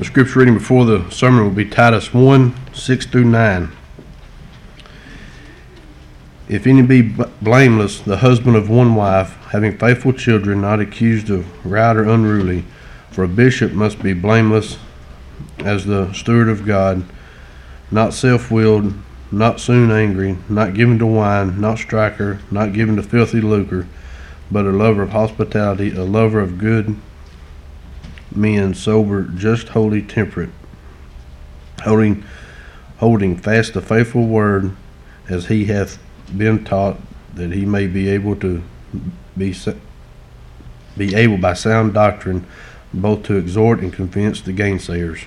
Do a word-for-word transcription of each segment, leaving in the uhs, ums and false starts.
scripture reading before the sermon will be Titus one, six through nine. If any be blameless, the husband of one wife, having faithful children, not accused of riot or unruly, for a bishop must be blameless as the steward of God, not self-willed, not soon angry, not given to wine, not striker, not given to filthy lucre, but a lover of hospitality, a lover of good men, sober, just, holy, temperate, holding holding fast the faithful word, as he hath been taught, that he may be able to be be able by sound doctrine both to exhort and convince the gainsayers.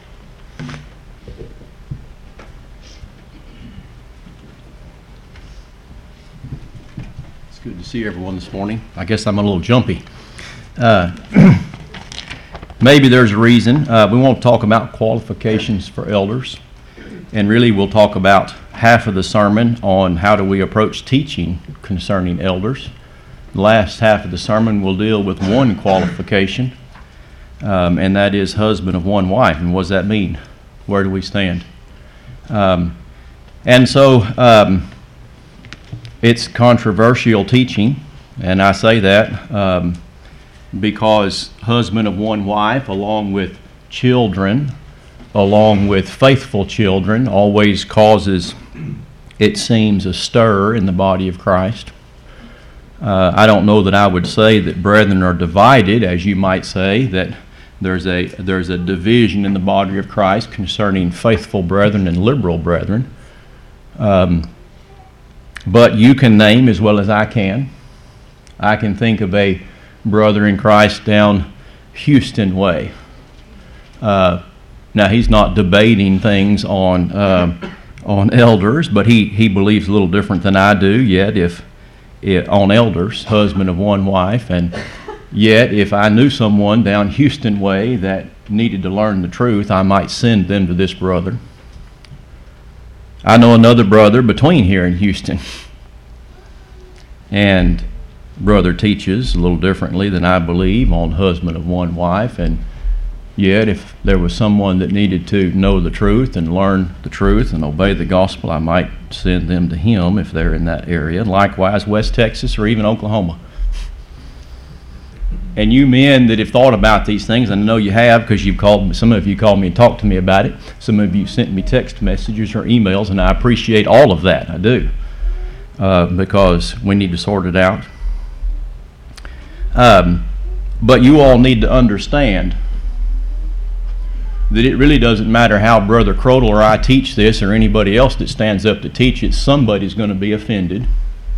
It's good to see everyone this morning. I guess I'm a little jumpy. Uh, maybe there's a reason. Uh, we won't talk about qualifications for elders, and really we'll talk about half of the sermon on how do we approach teaching concerning elders. The last half of the sermon will deal with one qualification, um, and that is husband of one wife. And what does that mean? Where do we stand? Um, and so um, it's controversial teaching, and I say that um, because husband of one wife, along with children, along with faithful children, always causes, it seems, a stir in the body of Christ. Uh, I don't know that I would say that brethren are divided, as you might say, that there's a there's a division in the body of Christ concerning faithful brethren and liberal brethren. Um, but you can name as well as I can. I can think of a brother in Christ down Houston way. Uh, now he's not debating things on uh, on elders, but he, he believes a little different than I do. Yet if It, on elders, husband of one wife, and yet if I knew someone down Houston way that needed to learn the truth, I might send them to this brother. I know another brother between here and Houston, and brother teaches a little differently than I believe on husband of one wife, and yet if there was someone that needed to know the truth and learn the truth and obey the gospel, I might send them to him if they're in that area. Likewise, West Texas or even Oklahoma. And you men that have thought about these things, and I know you have because you've called me, some of you called me and talked to me about it. Some of you sent me text messages or emails, and I appreciate all of that. I do. Uh, because we need to sort it out. Um, but you all need to understand that it really doesn't matter how Brother Crodel or I teach this or anybody else that stands up to teach it, somebody's going to be offended.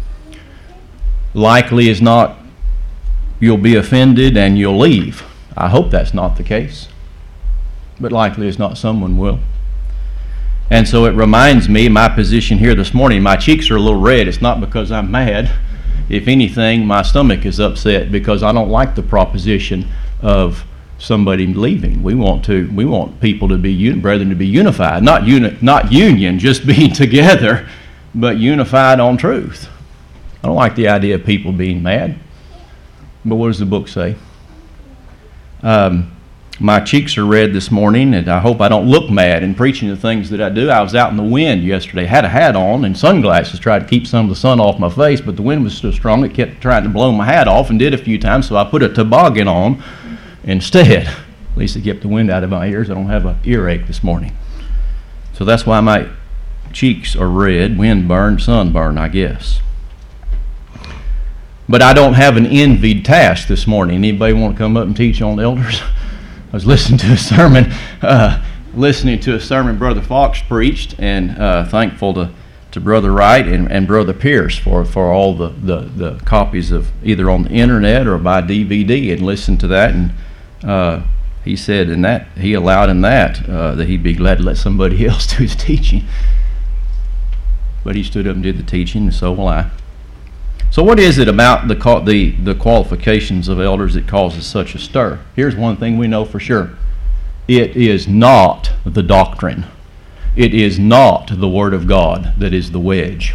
Likely is not you'll be offended and you'll leave. I hope that's not the case. But likely is not someone will. And so it reminds me, my position here this morning, my cheeks are a little red. It's not because I'm mad. If anything, my stomach is upset because I don't like the proposition of somebody leaving. We want to. We want people to be brethren to be unified, not uni, not union, just being together, but unified on truth. I don't like the idea of people being mad. But what does the book say? Um, my cheeks are red this morning, and I hope I don't look mad in preaching the things that I do. I was out in the wind yesterday, had a hat on and sunglasses, tried to keep some of the sun off my face, but the wind was so strong it kept trying to blow my hat off, and did a few times. So I put a toboggan on instead. At least it kept the wind out of my ears. I don't have an earache this morning. So that's why my cheeks are red, wind burned, sunburn, I guess. But I don't have an envied task this morning. Anybody want to come up and teach on elders? I was listening to a sermon, uh, listening to a sermon Brother Fox preached, and uh, thankful to, to Brother Wright and, and Brother Pierce for, for all the, the, the copies of either on the internet or by D V D, and listened to that. And uh, he said in that, he allowed in that, uh, that he'd be glad to let somebody else do his teaching. But he stood up and did the teaching, and so will I. So what is it about the, the the qualifications of elders that causes such a stir? Here's one thing we know for sure. It is not the doctrine. It is not the Word of God that is the wedge.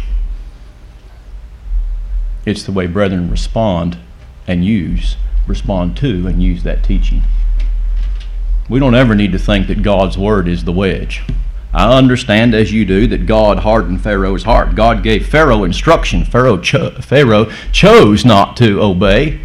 It's the way brethren respond and use, respond to and use that teaching. We don't ever need to think that God's word is the wedge. I understand, as you do, that God hardened Pharaoh's heart. God gave Pharaoh instruction. Pharaoh, cho- Pharaoh chose not to obey.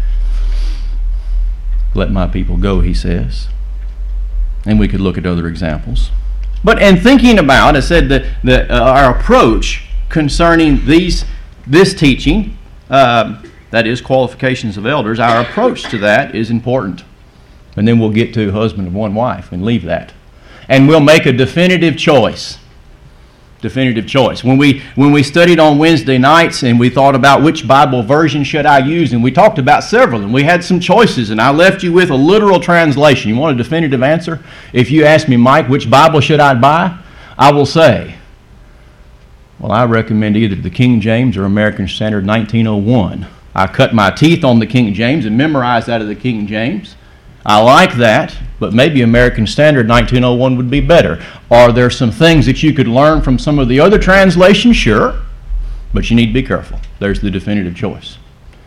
Let my people go, he says. And we could look at other examples. But in thinking about, I said that, that uh, our approach concerning these this teaching, uh, that is qualifications of elders, our approach to that is important. And then we'll get to husband of one wife and leave that. And we'll make a definitive choice. Definitive choice. When we when we studied on Wednesday nights and we thought about which Bible version should I use, and we talked about several, and we had some choices, and I left you with a literal translation. You want a definitive answer? If you ask me, Mike, which Bible should I buy? I will say, well, I recommend either the King James or American Standard nineteen oh one. I cut my teeth on the King James and memorized out of the King James. I like that, but maybe American Standard nineteen oh one would be better. Are there some things that you could learn from some of the other translations? Sure, but you need to be careful. There's the definitive choice.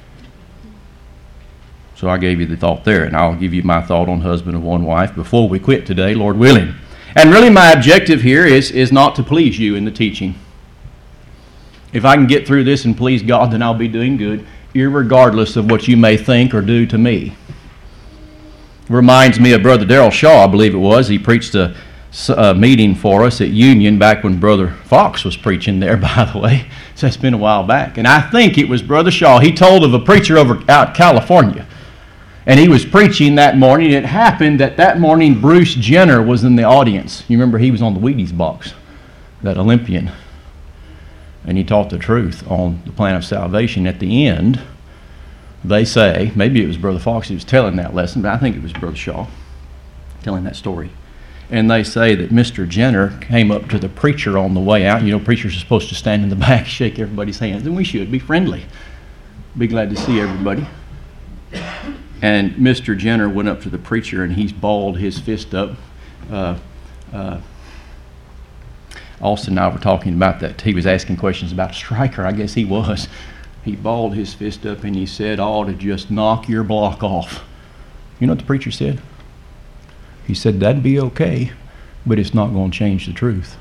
So I gave you the thought there, and I'll give you my thought on husband of one wife before we quit today, Lord willing. And really my objective here is, is not to please you in the teaching. If I can get through this and please God, then I'll be doing good, irregardless of what you may think or do to me. Reminds me of Brother Darrell Shaw, I believe it was. He preached a, a meeting for us at Union back when Brother Fox was preaching there, by the way. So it's been a while back. And I think it was Brother Shaw. He told of a preacher over out in California. And he was preaching that morning. It happened that that morning Bruce Jenner was in the audience. You remember he was on the Wheaties box, that Olympian. And he taught the truth on the plan of salvation. At the end, they say, maybe it was Brother Fox who was telling that lesson, but I think it was Brother Shaw telling that story. And they say that Mister Jenner came up to the preacher on the way out. You know, preachers are supposed to stand in the back, shake everybody's hands, and we should be friendly. Be glad to see everybody. And Mister Jenner went up to the preacher, and he's balled his fist up. Uh, uh, Austin and I were talking about that. He was asking questions about a striker. I guess he was. He balled his fist up and he said, I ought to just knock your block off. You know what the preacher said? He said, that'd be okay, but it's not going to change the truth.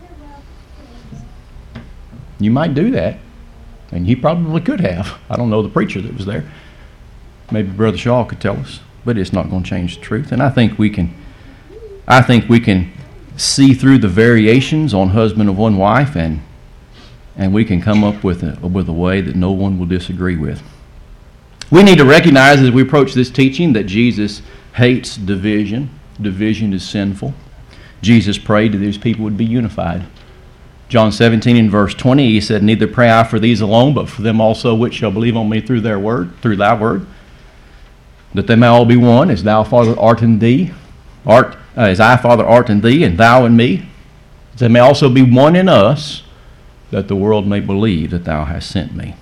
You might do that, and he probably could have. I don't know the preacher that was there. Maybe Brother Shaw could tell us, but it's not going to change the truth. And I think we can, I think we can see through the variations on husband of one wife, and and we can come up with a, with a way that no one will disagree with. We need to recognize as we approach this teaching that Jesus hates division. Division is sinful. Jesus prayed that these people would be unified. John seventeen and verse twenty, he said, neither pray I for these alone, but for them also which shall believe on me through their word, through thy word, that they may all be one, as thou, Father, art in thee, art, uh, as I, Father, art in thee, and thou in me, that they may also be one in us, that the world may believe that thou hast sent me.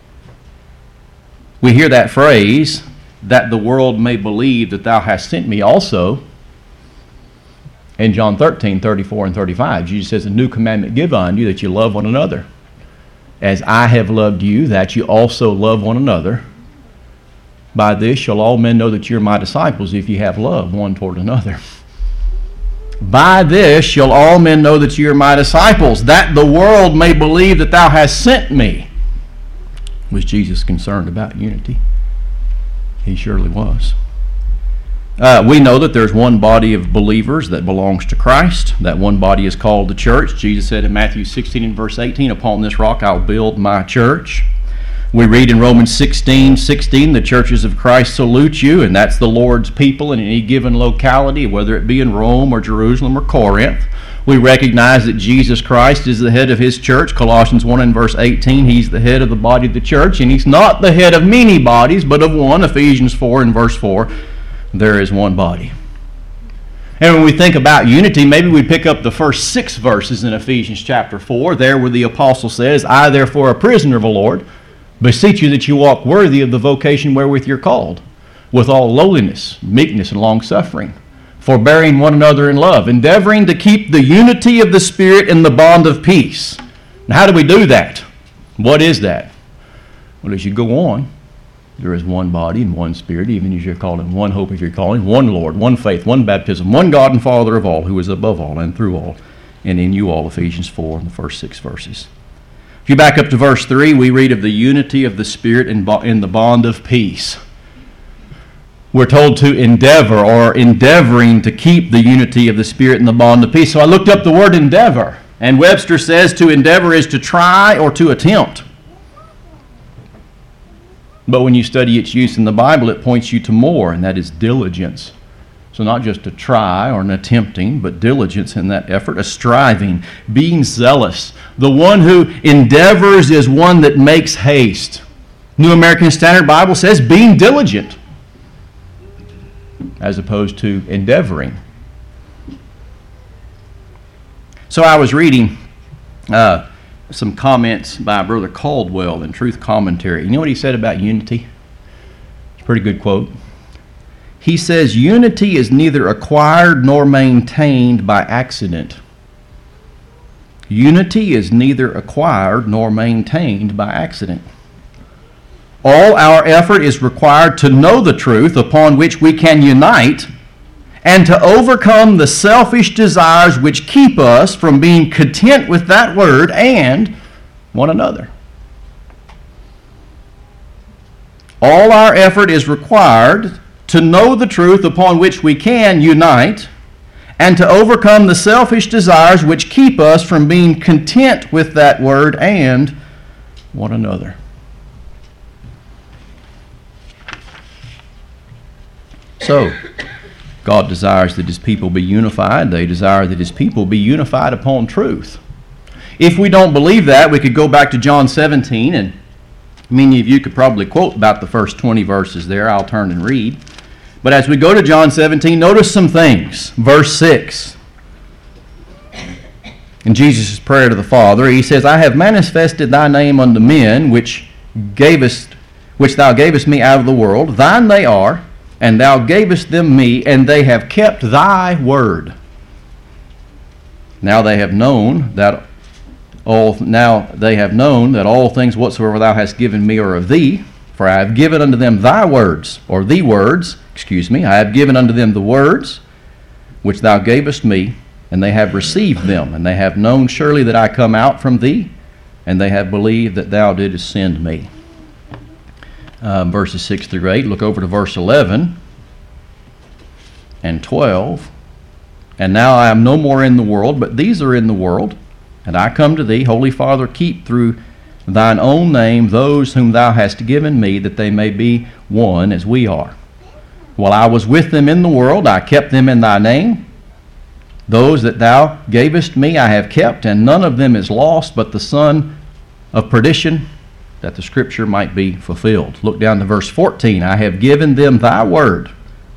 We hear that phrase, that the world may believe that thou hast sent me, also in John thirteen, thirty-four and thirty-five. Jesus says, a new commandment give I unto you, that you love one another. As I have loved you, that you also love one another. By this shall all men know that you're my disciples, if you have love one toward another. By this shall all men know that you are my disciples, that the world may believe that thou hast sent me. Was Jesus concerned about unity? He surely was. Uh, we know that there's one body of believers that belongs to Christ. That one body is called the church. Jesus said in Matthew sixteen and verse eighteen, upon this rock I'll build my church. We read in Romans sixteen, sixteen, the churches of Christ salute you, and that's the Lord's people in any given locality, whether it be in Rome or Jerusalem or Corinth. We recognize that Jesus Christ is the head of his church. Colossians one and verse eighteen, he's the head of the body of the church, and he's not the head of many bodies, but of one. Ephesians four and verse four, there is one body. And when we think about unity, maybe we pick up the first six verses in Ephesians chapter four, there where the apostle says, I therefore, a prisoner of the Lord, beseech you that you walk worthy of the vocation wherewith you're called, with all lowliness, meekness, and longsuffering, forbearing one another in love, endeavoring to keep the unity of the Spirit in the bond of peace. Now, how do we do that? What is that? Well, as you go on, There is one body and one Spirit, even as you're called in one hope of your calling, one Lord, one faith, one baptism, one God and Father of all, who is above all and through all, and in you all, Ephesians four, in the first six verses. If you back up to verse three, we read of the unity of the Spirit in, bo- in the bond of peace. We're told to endeavor, or endeavoring to keep the unity of the Spirit in the bond of peace. So I looked up the word endeavor, and Webster says to endeavor is to try or to attempt. But when you study its use in the Bible, it points you to more, and that is diligence. So not just a try or an attempting, but diligence in that effort, a striving, being zealous. The one who endeavors is one that makes haste. New American Standard Bible says being diligent, as opposed to endeavoring. So I was reading uh, some comments by Brother Caldwell in Truth Commentary. You know what he said about unity? It's a pretty good quote. He says, unity is neither acquired nor maintained by accident. Unity is neither acquired nor maintained by accident. All our effort is required to know the truth upon which we can unite and to overcome the selfish desires which keep us from being content with that word and one another. All our effort is required to know the truth upon which we can unite and to overcome the selfish desires which keep us from being content with that word and one another. So, God desires that His people be unified. They desire that His people be unified upon truth. If we don't believe that, we could go back to John seventeen, and many of you could probably quote about the first twenty verses there. I'll turn and read. But as we go to John seventeen, notice some things. Verse six. In Jesus' prayer to the Father, He says, I have manifested Thy name unto men, which gavest, which Thou gavest me out of the world. Thine they are, and Thou gavest them me, and they have kept Thy word. Now they have known that all now they have known that all things whatsoever Thou hast given me are of Thee, for I have given unto them Thy words, or the words, excuse me, I have given unto them the words which Thou gavest me, and they have received them, and they have known surely that I come out from Thee, and they have believed that Thou didst send me. Uh, verses six through eight. Look over to verse eleven and twelve. And now I am no more in the world, but these are in the world, and I come to Thee. Holy Father, keep through Thine own name those whom Thou hast given me, that they may be one as we are. While I was with them in the world, I kept them in Thy name. Those that Thou gavest me I have kept, and none of them is lost, but the son of perdition, that the Scripture might be fulfilled. Look down to verse fourteen. I have given them Thy word,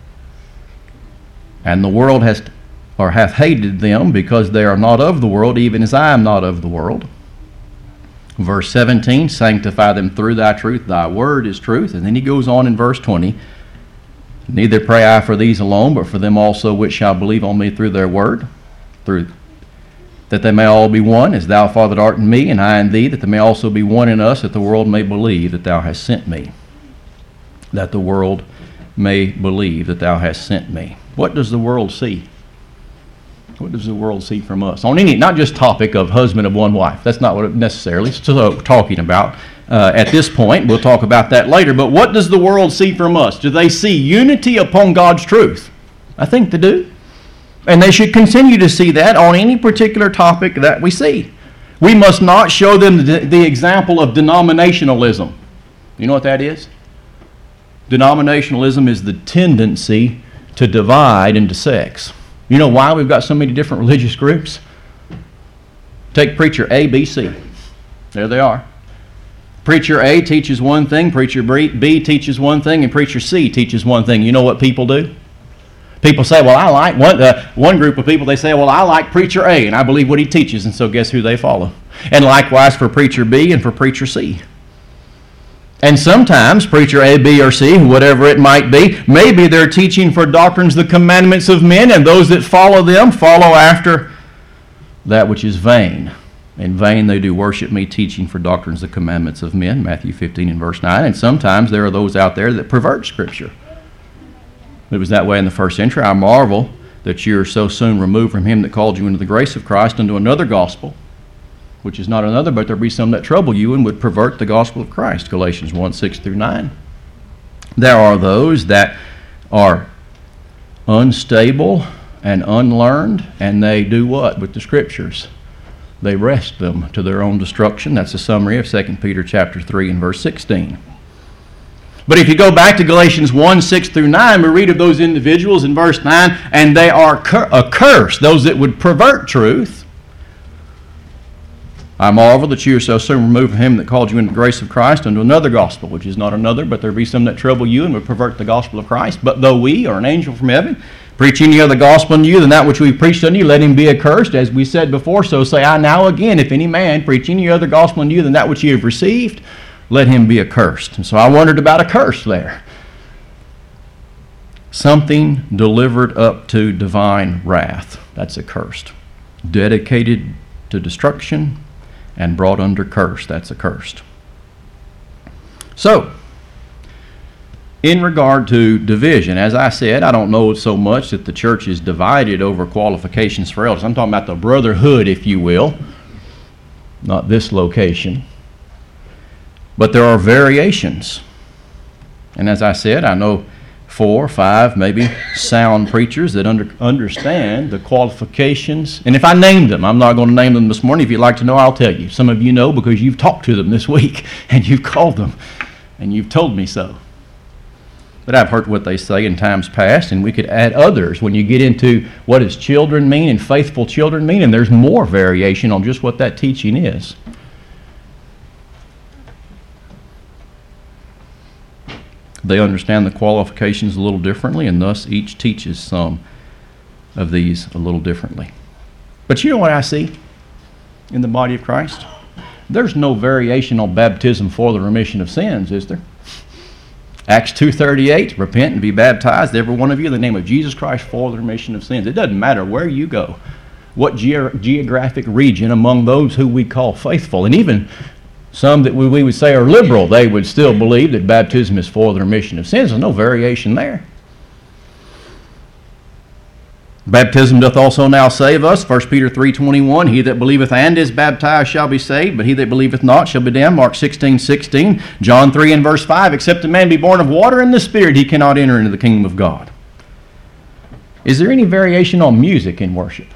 and the world has or hath hated them, because they are not of the world, even as I am not of the world. Verse seventeen, sanctify them through Thy truth. Thy word is truth. And then he goes on in verse twenty, neither pray I for these alone, but for them also which shall believe on me through their word, through that they may all be one, as Thou, Father, art in me, and I in Thee, that they may also be one in us, that the world may believe that Thou hast sent me. That the world may believe that Thou hast sent me. What does the world see? What does the world see from us? On any, not just topic of husband of one wife. That's not what it necessarily is talking about uh, at this point. We'll talk about that later. But what does the world see from us? Do they see unity upon God's truth? I think they do. And they should continue to see that on any particular topic that we see. We must not show them the, the example of denominationalism. You know what that is? Denominationalism is the tendency to divide into sects. You know why we've got so many different religious groups? Take preacher A, B, C. There they are. Preacher A teaches one thing, preacher B teaches one thing, and preacher C teaches one thing. You know what people do? People say, well, I like, one, uh, one group of people, they say, well, I like preacher A, and I believe what he teaches, and so guess who they follow? And likewise for preacher B and for preacher C. And sometimes preacher A, B, or C, whatever it might be, maybe they're teaching for doctrines, the commandments of men, and those that follow them follow after that which is vain. In vain they do worship me, teaching for doctrines the commandments of men, Matthew fifteen and verse nine. And sometimes there are those out there that pervert Scripture. It was that way in the first century. I marvel that you are so soon removed from him that called you into the grace of Christ unto another gospel, which is not another, but there be some that trouble you and would pervert the gospel of Christ, Galatians one, six through nine. There are those that are unstable and unlearned, and they do what with the Scriptures? They wrest them to their own destruction. That's a summary of Second Peter chapter three and verse sixteen. But if you go back to Galatians one, six through nine, we read of those individuals in verse nine, and they are cur- accursed, those that would pervert truth. I marvel that you are so soon removed from him that called you into the grace of Christ unto another gospel, which is not another, but there be some that trouble you and would pervert the gospel of Christ. But though we, or an angel from heaven, preach any other gospel unto you than that which we preached unto you, let him be accursed. As we said before, so say I now again, if any man preach any other gospel unto you than that which ye have received, let him be accursed. And so I wondered about a curse there. Something delivered up to divine wrath. That's accursed. Dedicated to destruction and brought under curse. That's accursed. So, in regard to division, as I said, I don't know so much that the church is divided over qualifications for elders. I'm talking about the brotherhood, if you will, not this location. But there are variations. And as I said, I know four, five, maybe sound preachers that under, understand the qualifications. And if I named them, I'm not going to name them this morning. If you'd like to know, I'll tell you. Some of you know because you've talked to them this week and you've called them and you've told me so. But I've heard what they say in times past, and we could add others when you get into what does children mean and faithful children mean, and there's more variation on just what that teaching is. They understand the qualifications a little differently, and thus each teaches some of these a little differently. But you know what I see in the body of Christ? There's no variation on baptism for the remission of sins, is there? Acts two thirty-eight, repent and be baptized, every one of you, in the name of Jesus Christ for the remission of sins. It doesn't matter where you go, what ge- geographic region among those who we call faithful, and even some that we, we would say are liberal, they would still believe that baptism is for the remission of sins. There's no variation there. Baptism doth also now save us. First Peter three twenty-one, he that believeth and is baptized shall be saved, but he that believeth not shall be damned. Mark sixteen sixteen. John three and verse five, except a man be born of water and the Spirit, he cannot enter into the kingdom of God. Is there any variation on music in worship?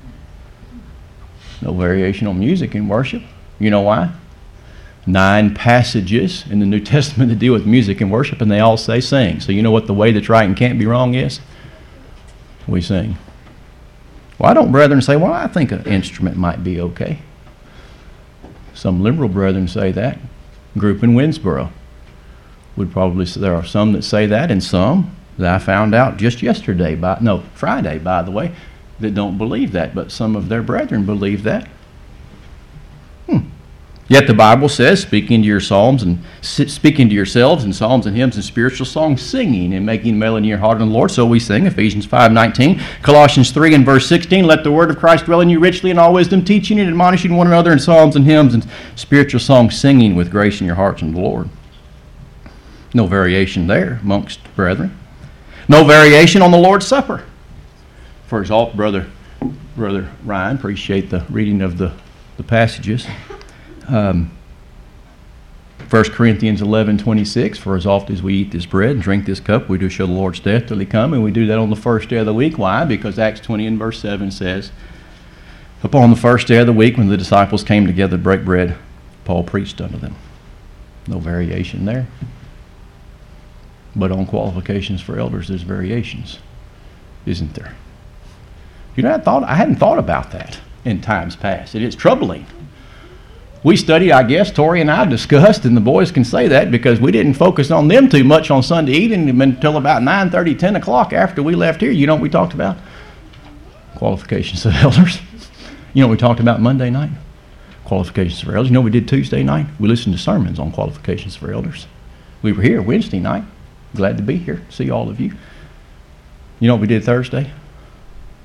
No variation on music in worship. You know why? Nine passages in the New Testament that deal with music and worship, and they all say sing. So you know what the way that's right and can't be wrong is? We sing. Why don't brethren say, well, I think an instrument might be okay? Some liberal brethren say that. A group in Winsboro would probably say, there are some that say that, and some that I found out just yesterday, by no, Friday, by the way, that don't believe that, but some of their brethren believe that. Hmm. Yet the Bible says, speaking to your psalms and speaking to yourselves in psalms and hymns and spiritual songs, singing and making melody in your heart in the Lord. So we sing, Ephesians five nineteen, Colossians three and verse sixteen, let the word of Christ dwell in you richly in all wisdom, teaching and admonishing one another in psalms and hymns and spiritual songs, singing with grace in your hearts in the Lord. No variation there amongst brethren. No variation on the Lord's Supper. For example, brother, brother Ryan, appreciate the reading of the, the passages. Um, First Corinthians eleven twenty-six, for as oft as we eat this bread and drink this cup, we do show the Lord's death till he come, and we do that on the first day of the week. Why? Because Acts twenty and verse seven says, upon the first day of the week when the disciples came together to break bread, Paul preached unto them. No variation there. But on qualifications for elders, there's variations, isn't there? You know, I thought I hadn't thought about that in times past. It is troubling. We studied, I guess, Tori and I discussed, and the boys can say that because we didn't focus on them too much on Sunday evening until about nine thirty, ten o'clock after we left here. You know what we talked about? Qualifications of elders. You know what we talked about Monday night? Qualifications for elders. You know what we did Tuesday night? We listened to sermons on qualifications for elders. We were here Wednesday night. Glad to be here. See all of you. You know what we did Thursday?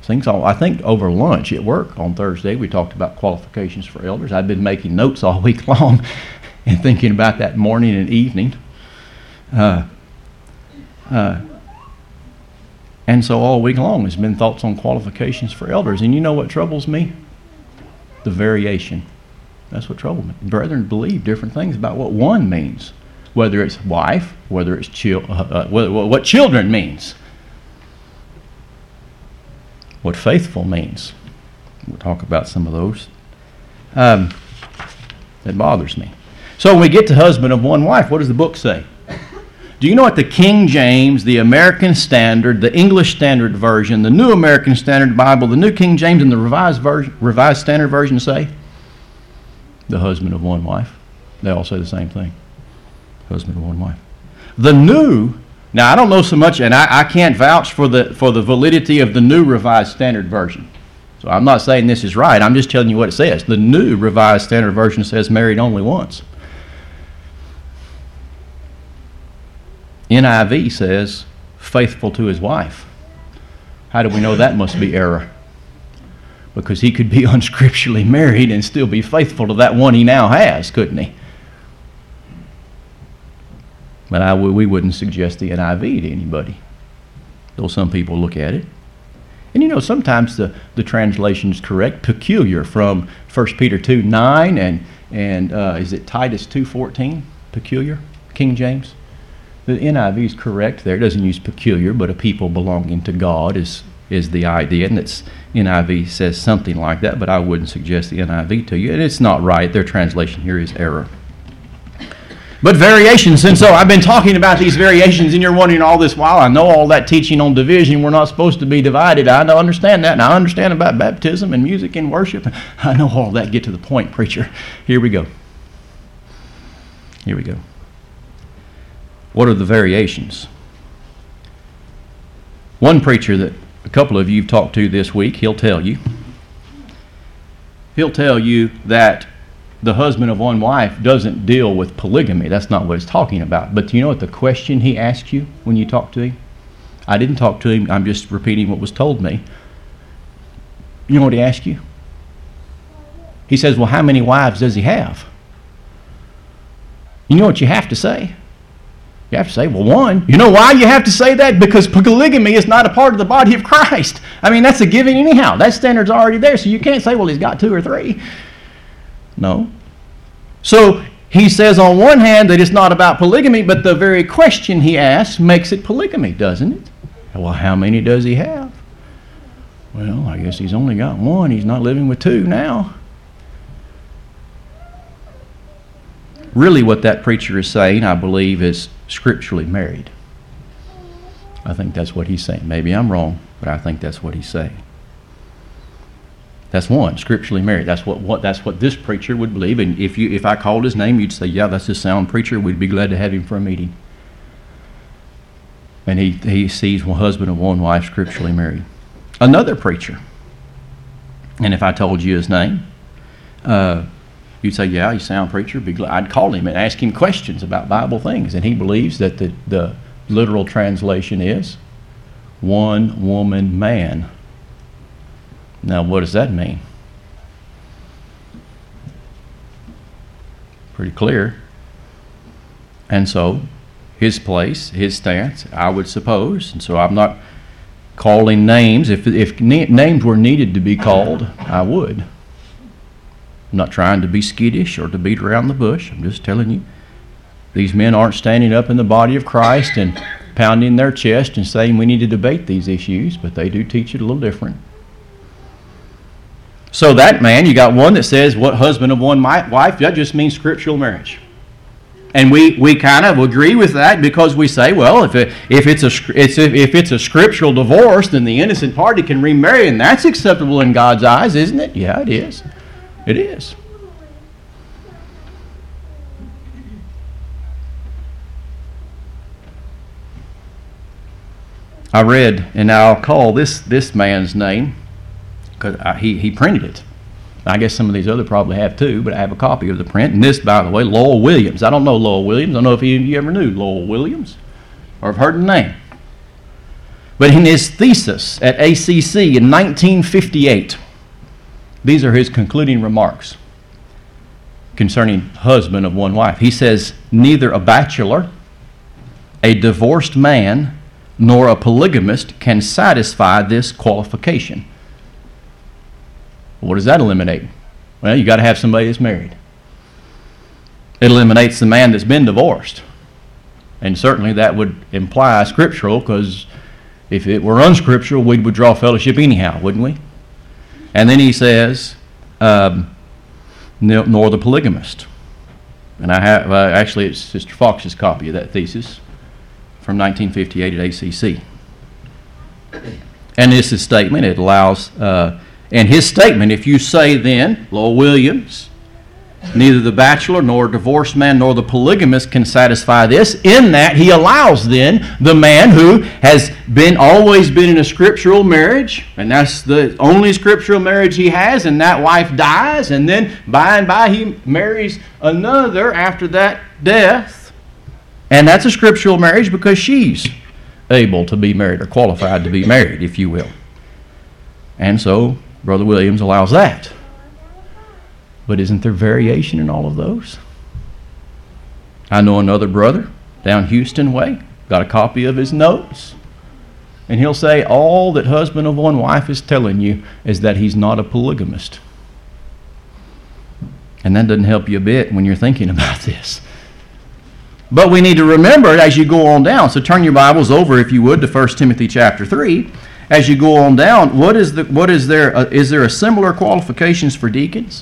things all, I think over lunch at work on Thursday, we talked about qualifications for elders. I've been making notes all week long and thinking about that morning and evening. Uh, uh, and so all week long has been thoughts on qualifications for elders. And you know what troubles me? The variation. That's what troubles me. Brethren believe different things about what one means, whether it's wife, whether it's chil- uh, uh, whether, what children means, what faithful means. We'll talk about some of those. Um, that bothers me. So when we get to husband of one wife, what does the book say? Do you know what the King James, the American Standard, the English Standard Version, the New American Standard Bible, the New King James, and the Revised Version, Revised Standard Version say? The husband of one wife. They all say the same thing. Husband of one wife. The New, now I don't know so much, and I, I can't vouch for the for the validity of the New Revised Standard Version. So I'm not saying this is right. I'm just telling you what it says. The New Revised Standard Version says married only once. N I V says faithful to his wife. How do we know that must be error? Because he could be unscripturally married and still be faithful to that one he now has, couldn't he? But I, we wouldn't suggest the N I V to anybody, though some people look at it. And you know, sometimes the, the translation is correct. Peculiar from First Peter two nine and, and uh, is it Titus two fourteen? Peculiar, King James. The N I V is correct there. It doesn't use peculiar, but a people belonging to God is, is the idea. And it's, N I V says something like that, but I wouldn't suggest the N I V to you. And it's not right. Their translation here is error. But variations, and so I've been talking about these variations, and you're wondering all this while, I know all that teaching on division, we're not supposed to be divided. I know, understand that, and I understand about baptism and music and worship. I know all that. Get to the point, preacher. Here we go. Here we go. What are the variations? One preacher that a couple of you have talked to this week, he'll tell you, he'll tell you that the husband of one wife doesn't deal with polygamy. That's not what he's talking about. But do you know what the question he asked you when you talked to him? I didn't talk to him. I'm just repeating what was told me. You know what he asked you? He says, well, how many wives does he have? You know what you have to say? You have to say, well, one. You know why you have to say that? Because polygamy is not a part of the body of Christ. I mean, that's a given anyhow. That standard's already there, so you can't say, well, he's got two or three. No. So he says on one hand that it's not about polygamy, but the very question he asks makes it polygamy, doesn't it? Well, how many does he have? Well, I guess he's only got one. He's not living with two now. Really what that preacher is saying, I believe, is scripturally married. I think that's what he's saying. Maybe I'm wrong, but I think that's what he's saying. That's one, scripturally married. That's what, what that's what this preacher would believe. And if you if I called his name, you'd say, yeah, that's a sound preacher. We'd be glad to have him for a meeting. And he, he sees one husband and one wife scripturally married. Another preacher, and if I told you his name, uh, you'd say, yeah, he's a sound preacher. Be glad. I'd call him and ask him questions about Bible things. And he believes that the, the literal translation is one woman man. Now, what does that mean? Pretty clear. And so, his place, his stance, I would suppose, and so I'm not calling names. If, if na- names were needed to be called, I would. I'm not trying to be skittish or to beat around the bush. I'm just telling you, these men aren't standing up in the body of Christ and pounding their chest and saying we need to debate these issues, but they do teach it a little different. So that man, you got one that says what husband of one wife, that just means scriptural marriage. And we, we kind of agree with that because we say, well, if it, if it's a it's if it's a scriptural divorce, then the innocent party can remarry, and that's acceptable in God's eyes, isn't it? Yeah, it is. It is. I read, and I'll call this this man's name, because he, he printed it. I guess some of these other probably have too, but I have a copy of the print. And this, by the way, Lowell Williams. I don't know Lowell Williams. I don't know if you, you ever knew Lowell Williams or have heard the name. But in his thesis at A C C in nineteen fifty-eight, these are his concluding remarks concerning husband of one wife. He says, neither a bachelor, a divorced man, nor a polygamist can satisfy this qualification. What does that eliminate? Well, you got to have somebody that's married. It eliminates the man that's been divorced. And certainly that would imply scriptural, because if it were unscriptural, we would draw fellowship anyhow, wouldn't we? And then he says, um, nor the polygamist. And I have, uh, actually it's Sister Fox's copy of that thesis from nineteen fifty-eight at A C C. And this is statement, it allows, uh, and his statement, if you say then, Lowell Williams, neither the bachelor nor divorced man nor the polygamist can satisfy this, in that he allows then the man who has been always been in a scriptural marriage, and that's the only scriptural marriage he has, and that wife dies, and then by and by he marries another after that death, and that's a scriptural marriage because she's able to be married or qualified to be married, if you will. And so Brother Williams allows that. But isn't there variation in all of those? I know another brother down Houston way, got a copy of his notes, and he'll say all that husband of one wife is telling you is that he's not a polygamist. And that doesn't help you a bit when you're thinking about this. But we need to remember it as you go on down. So turn your Bibles over, if you would, to First Timothy chapter three. As you go on down, what is the what is there? Uh, is there a similar qualifications for deacons?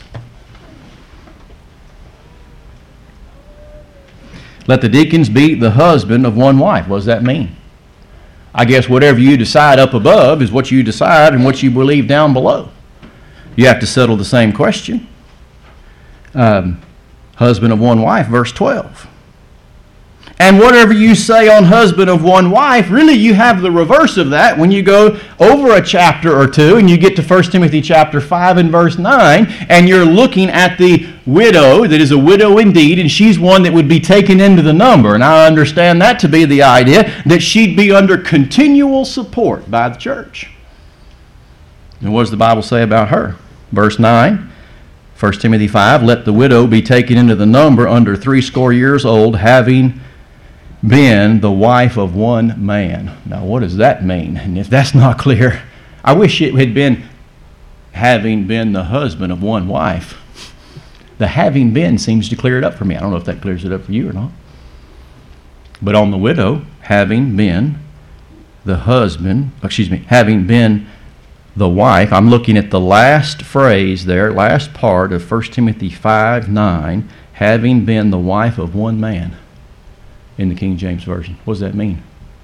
Let the deacons be the husband of one wife. What does that mean? I guess whatever you decide up above is what you decide and what you believe down below. You have to settle the same question. Um, husband of one wife, verse twelve. And whatever you say on husband of one wife, really you have the reverse of that when you go over a chapter or two and you get to First Timothy chapter five and verse nine, and you're looking at the widow that is a widow indeed, and she's one that would be taken into the number. And I understand that to be the idea that she'd be under continual support by the church. And what does the Bible say about her? Verse nine, First Timothy five, let the widow be taken into the number under threescore years old, having been the wife of one man. Now, what does that mean? And if that's not clear, I wish it had been having been the husband of one wife. The having been seems to clear it up for me. I don't know if that clears it up for you or not. But on the widow, having been the husband, excuse me, having been the wife, I'm looking at the last phrase there, last part of First Timothy five nine, having been the wife of one man. In the King James Version. What does that mean?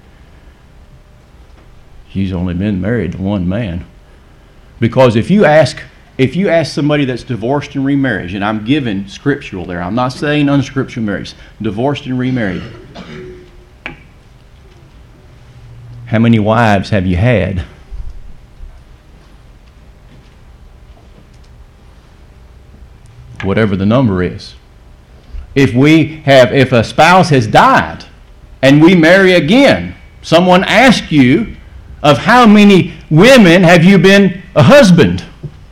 She's only been married to one man. Because if you ask if you ask somebody that's divorced and remarried, and I'm giving scriptural there, I'm not saying unscriptural marriage, divorced and remarried, how many wives have you had? Whatever the number is. If we have, if a spouse has died and we marry again, someone asks you, of how many women have you been a husband?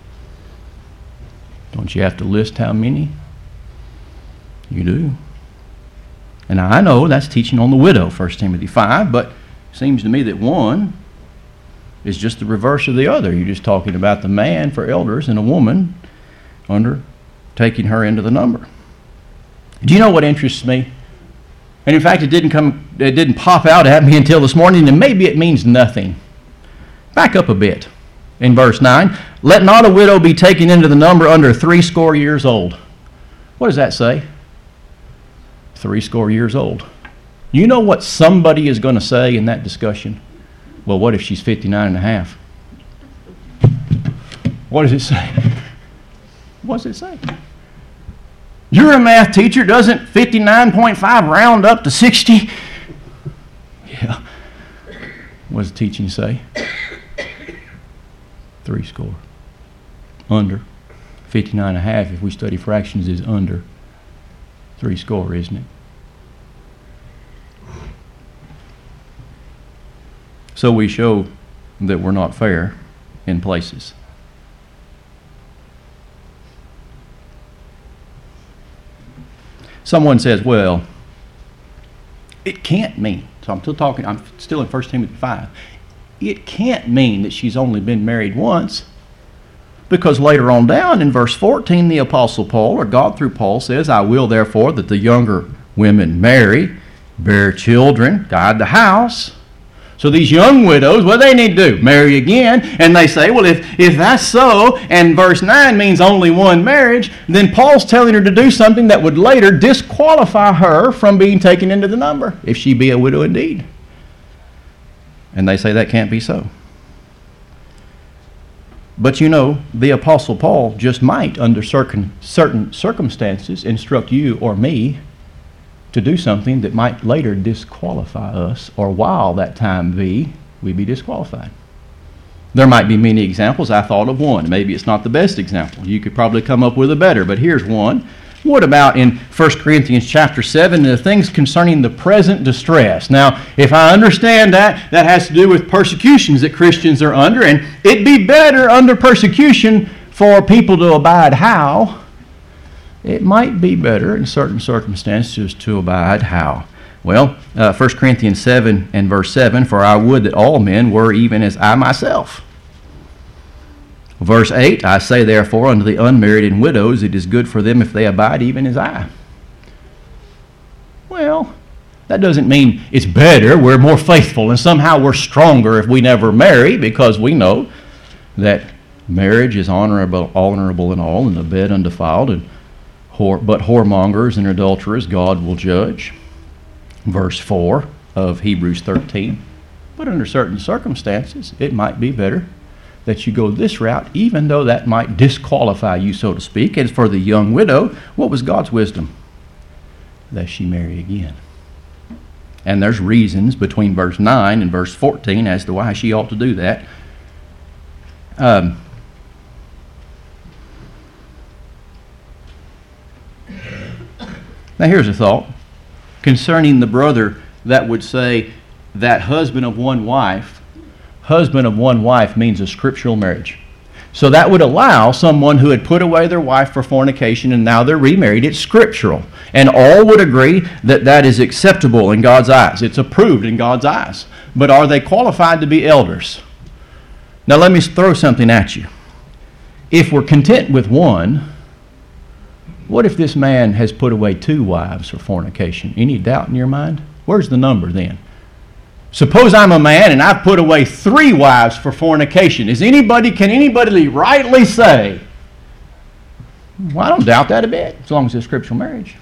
Don't you have to list how many? You do. And I know that's teaching on the widow, First Timothy five, but it seems to me that one is just the reverse of the other. You're just talking about the man for elders and a woman under taking her into the number. Do you know what interests me? And in fact, it didn't come, it didn't pop out at me until this morning, and maybe it means nothing. Back up a bit. In verse nine, let not a widow be taken into the number under threescore years old. What does that say? Threescore years old. You know what somebody is going to say in that discussion? Well, what if she's fifty-nine and a half? What does it say? What does it say? You're a math teacher. Doesn't fifty-nine point five round up to sixty? Yeah. What does the teaching say? Three score. Under. fifty-nine and a half, if we study fractions, is under three score, isn't it? So we show that we're not fair in places. Someone says, well, it can't mean, so I'm still talking, I'm still in First Timothy five. It can't mean that she's only been married once, because later on down in verse fourteen, the Apostle Paul, or God through Paul, says, I will therefore that the younger women marry, bear children, guide the house. So these young widows, what do they need to do? Marry again. And they say, well, if, if that's so, and verse nine means only one marriage, then Paul's telling her to do something that would later disqualify her from being taken into the number, if she be a widow indeed. And they say that can't be so. But you know, the Apostle Paul just might, under certain, certain circumstances, instruct you or me to do something that might later disqualify us, or while that time be, we be disqualified. There might be many examples. I thought of one. Maybe it's not the best example. You could probably come up with a better, but here's one. What about in First Corinthians chapter seven, the things concerning the present distress? Now, if I understand that, that has to do with persecutions that Christians are under, and it'd be better under persecution for people to abide how? It might be better in certain circumstances to abide how? Well, uh, First Corinthians seven and verse seven, for I would that all men were even as I myself. Verse eight, I say therefore unto the unmarried and widows, it is good for them if they abide even as I. Well, that doesn't mean it's better, we're more faithful, and somehow we're stronger if we never marry, because we know that marriage is honorable, honorable and all, and the bed undefiled, and whore, but whoremongers and adulterers God will judge. Verse four of Hebrews thirteen, but under certain circumstances it might be better that you go this route, even though that might disqualify you, so to speak. And for the young widow, what was God's wisdom? That she marry again. And there's reasons between verse nine and verse fourteen as to why she ought to do that. Um, now here's a thought concerning the brother that would say that husband of one wife, husband of one wife means a scriptural marriage. So that would allow someone who had put away their wife for fornication and now they're remarried. It's scriptural. And all would agree that that is acceptable in God's eyes. It's approved in God's eyes. But are they qualified to be elders? Now let me throw something at you. If we're content with one, what if this man has put away two wives for fornication? Any doubt in your mind? Where's the number then? Suppose I'm a man and I've put away three wives for fornication. Is anybody, can anybody rightly say, well, I don't doubt that a bit, as long as it's scriptural marriage?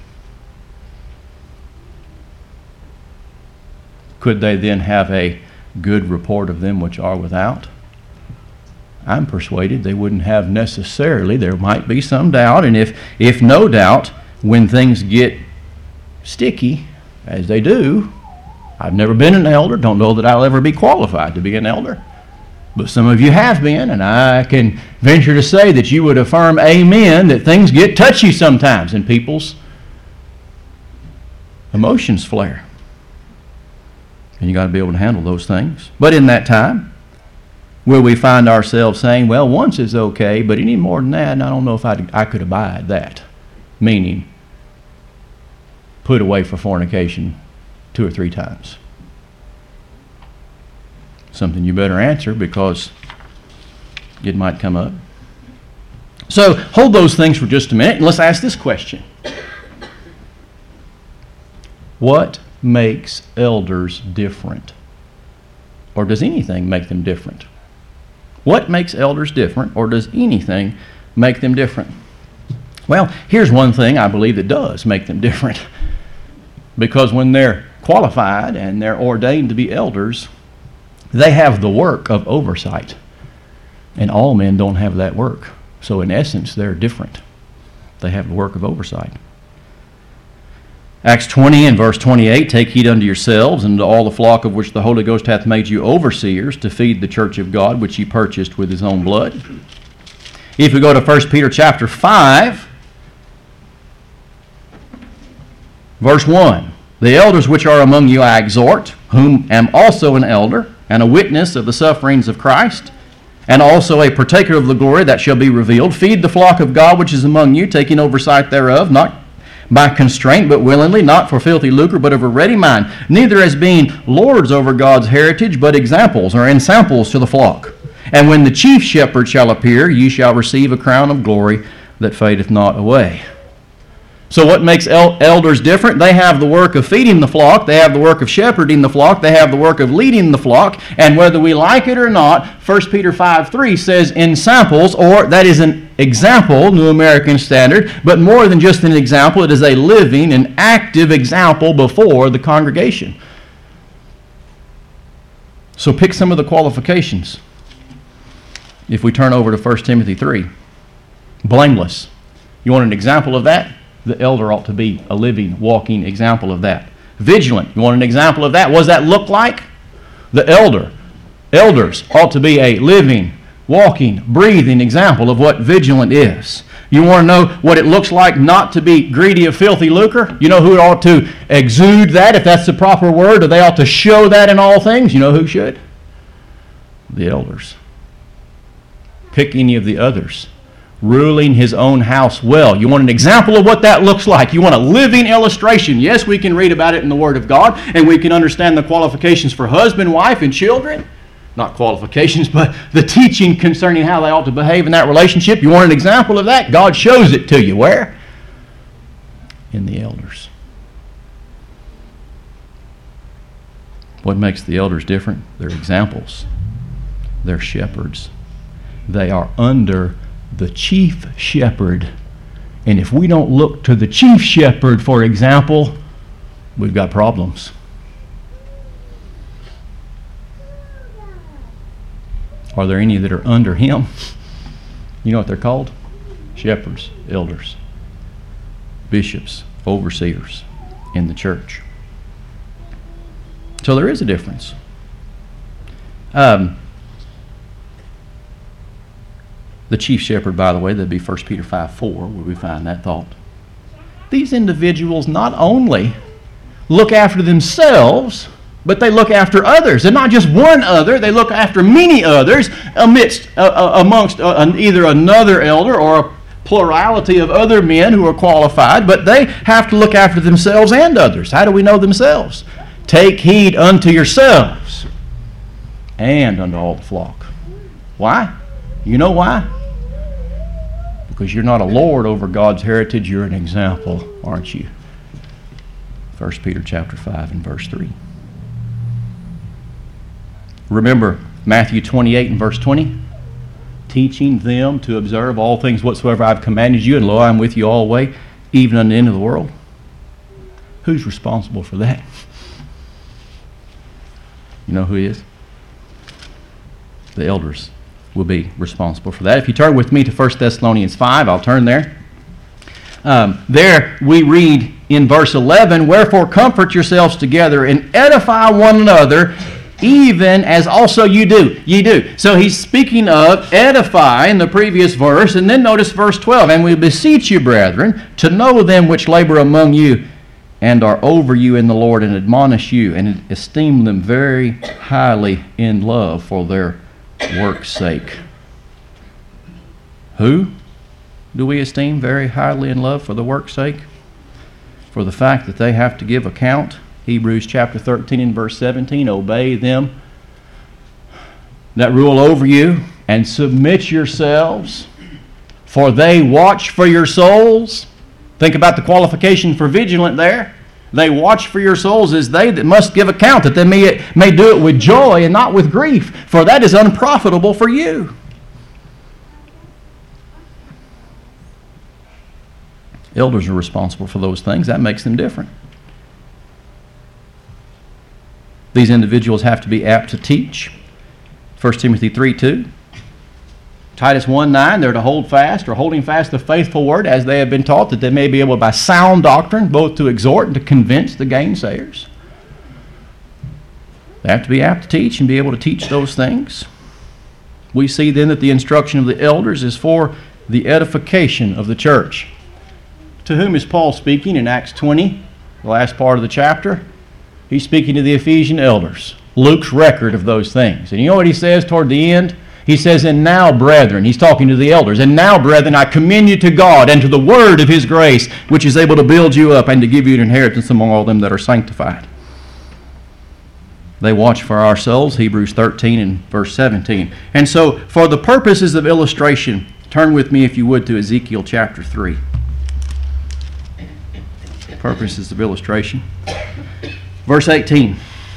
Could they then have a good report of them which are without? I'm persuaded they wouldn't have necessarily. There might be some doubt, and if, if no doubt, when things get sticky, as they do, I've never been an elder, don't know that I'll ever be qualified to be an elder. But some of you have been, and I can venture to say that you would affirm amen that things get touchy sometimes and people's emotions flare. And you got to be able to handle those things. But in that time, will we find ourselves saying, well, once is okay, but any more than that, I don't know if I'd, I could abide that. Meaning, put away for fornication two or three times. Something you better answer, because it might come up. So hold those things for just a minute and let's ask this question. What makes elders different? Or does anything make them different? What makes elders different, or does anything make them different? Well, here's one thing I believe that does make them different. Because when they're qualified and they're ordained to be elders, they have the work of oversight. And all men don't have that work. So in essence, they're different. They have the work of oversight. Acts twenty and verse twenty-eight, take heed unto yourselves and to all the flock of which the Holy Ghost hath made you overseers to feed the church of God, which he purchased with his own blood. If we go to First Peter chapter five, verse one, the elders which are among you I exhort, whom am also an elder, and a witness of the sufferings of Christ, and also a partaker of the glory that shall be revealed. Feed the flock of God which is among you, taking oversight thereof, not by constraint, but willingly, not for filthy lucre, but of a ready mind, neither as being lords over God's heritage, but examples or ensamples to the flock. And when the chief shepherd shall appear, ye shall receive a crown of glory that fadeth not away. So what makes el- elders different? They have the work of feeding the flock, they have the work of shepherding the flock, they have the work of leading the flock, and whether we like it or not, First Peter five three says ensamples, or that is an example, New American Standard, but more than just an example, it is a living and active example before the congregation. So pick some of the qualifications. If we turn over to First Timothy three, blameless. You want an example of that? The elder ought to be a living, walking example of that. Vigilant. You want an example of that? What does that look like? The elder. Elders ought to be a living, walking, breathing example of what vigilant is. You want to know what it looks like not to be greedy of filthy lucre? You know who ought to exude that, if that's the proper word, or they ought to show that in all things? You know who should? The elders. Pick any of the others. Ruling his own house well. You want an example of what that looks like. You want a living illustration. Yes, we can read about it in the Word of God, and we can understand the qualifications for husband, wife, and children. Not qualifications, but the teaching concerning how they ought to behave in that relationship. You want an example of that? God shows it to you. Where? In the elders. What makes the elders different? They're examples. They're shepherds. They are under the chief shepherd. And if we don't look to the chief shepherd for example, we've got problems. Are there any that are under him? You know what they're called? Shepherds, elders, bishops, overseers in the church. So there is a difference. Um, The chief shepherd, by the way, that'd be First Peter five four, where we find that thought. These individuals not only look after themselves, but they look after others. And not just one other, they look after many others amidst, uh, uh, amongst uh, an, either another elder or a plurality of other men who are qualified, but they have to look after themselves and others. How do we know themselves? Take heed unto yourselves and unto all the flock. Why? You know why? Because you're not a lord over God's heritage, you're an example, aren't you? First Peter chapter five and verse three. Remember Matthew twenty-eight and verse twenty? Teaching them to observe all things whatsoever I've commanded you, and lo, I'm with you always, even unto the end of the world. Who's responsible for that? You know who he is? The elders will be responsible for that. If you turn with me to First Thessalonians five, I'll turn there. Um, there we read in verse eleven, wherefore comfort yourselves together and edify one another, even as also you do. Ye do. So he's speaking of edify in the previous verse, and then notice verse twelve, and we beseech you, brethren, to know them which labor among you and are over you in the Lord, and admonish you, and esteem them very highly in love for their work's sake. Who do we esteem very highly in love for the work's sake? For the fact that they have to give account. Hebrews chapter thirteen and verse seventeen, obey them that rule over you and submit yourselves, for they watch for your souls. Think about the qualification for vigilant there. They watch for your souls as they that must give account, that they may, may do it with joy and not with grief, for that is unprofitable for you. Elders are responsible for those things. That makes them different. These individuals have to be apt to teach. First Timothy three two. Titus one nine, they're to hold fast or holding fast the faithful word as they have been taught, that they may be able by sound doctrine both to exhort and to convince the gainsayers. They have to be apt to teach and be able to teach those things. We see then that the instruction of the elders is for the edification of the church. To whom is Paul speaking in Acts twenty, the last part of the chapter? He's speaking to the Ephesian elders. Luke's record of those things. And you know what he says toward the end? He says, and now, brethren, he's talking to the elders, and now, brethren, I commend you to God and to the word of his grace, which is able to build you up and to give you an inheritance among all them that are sanctified. They watch for our souls, Hebrews thirteen and verse seventeen. And so, for the purposes of illustration, turn with me, if you would, to Ezekiel chapter three. Purposes of illustration. Verse eighteen.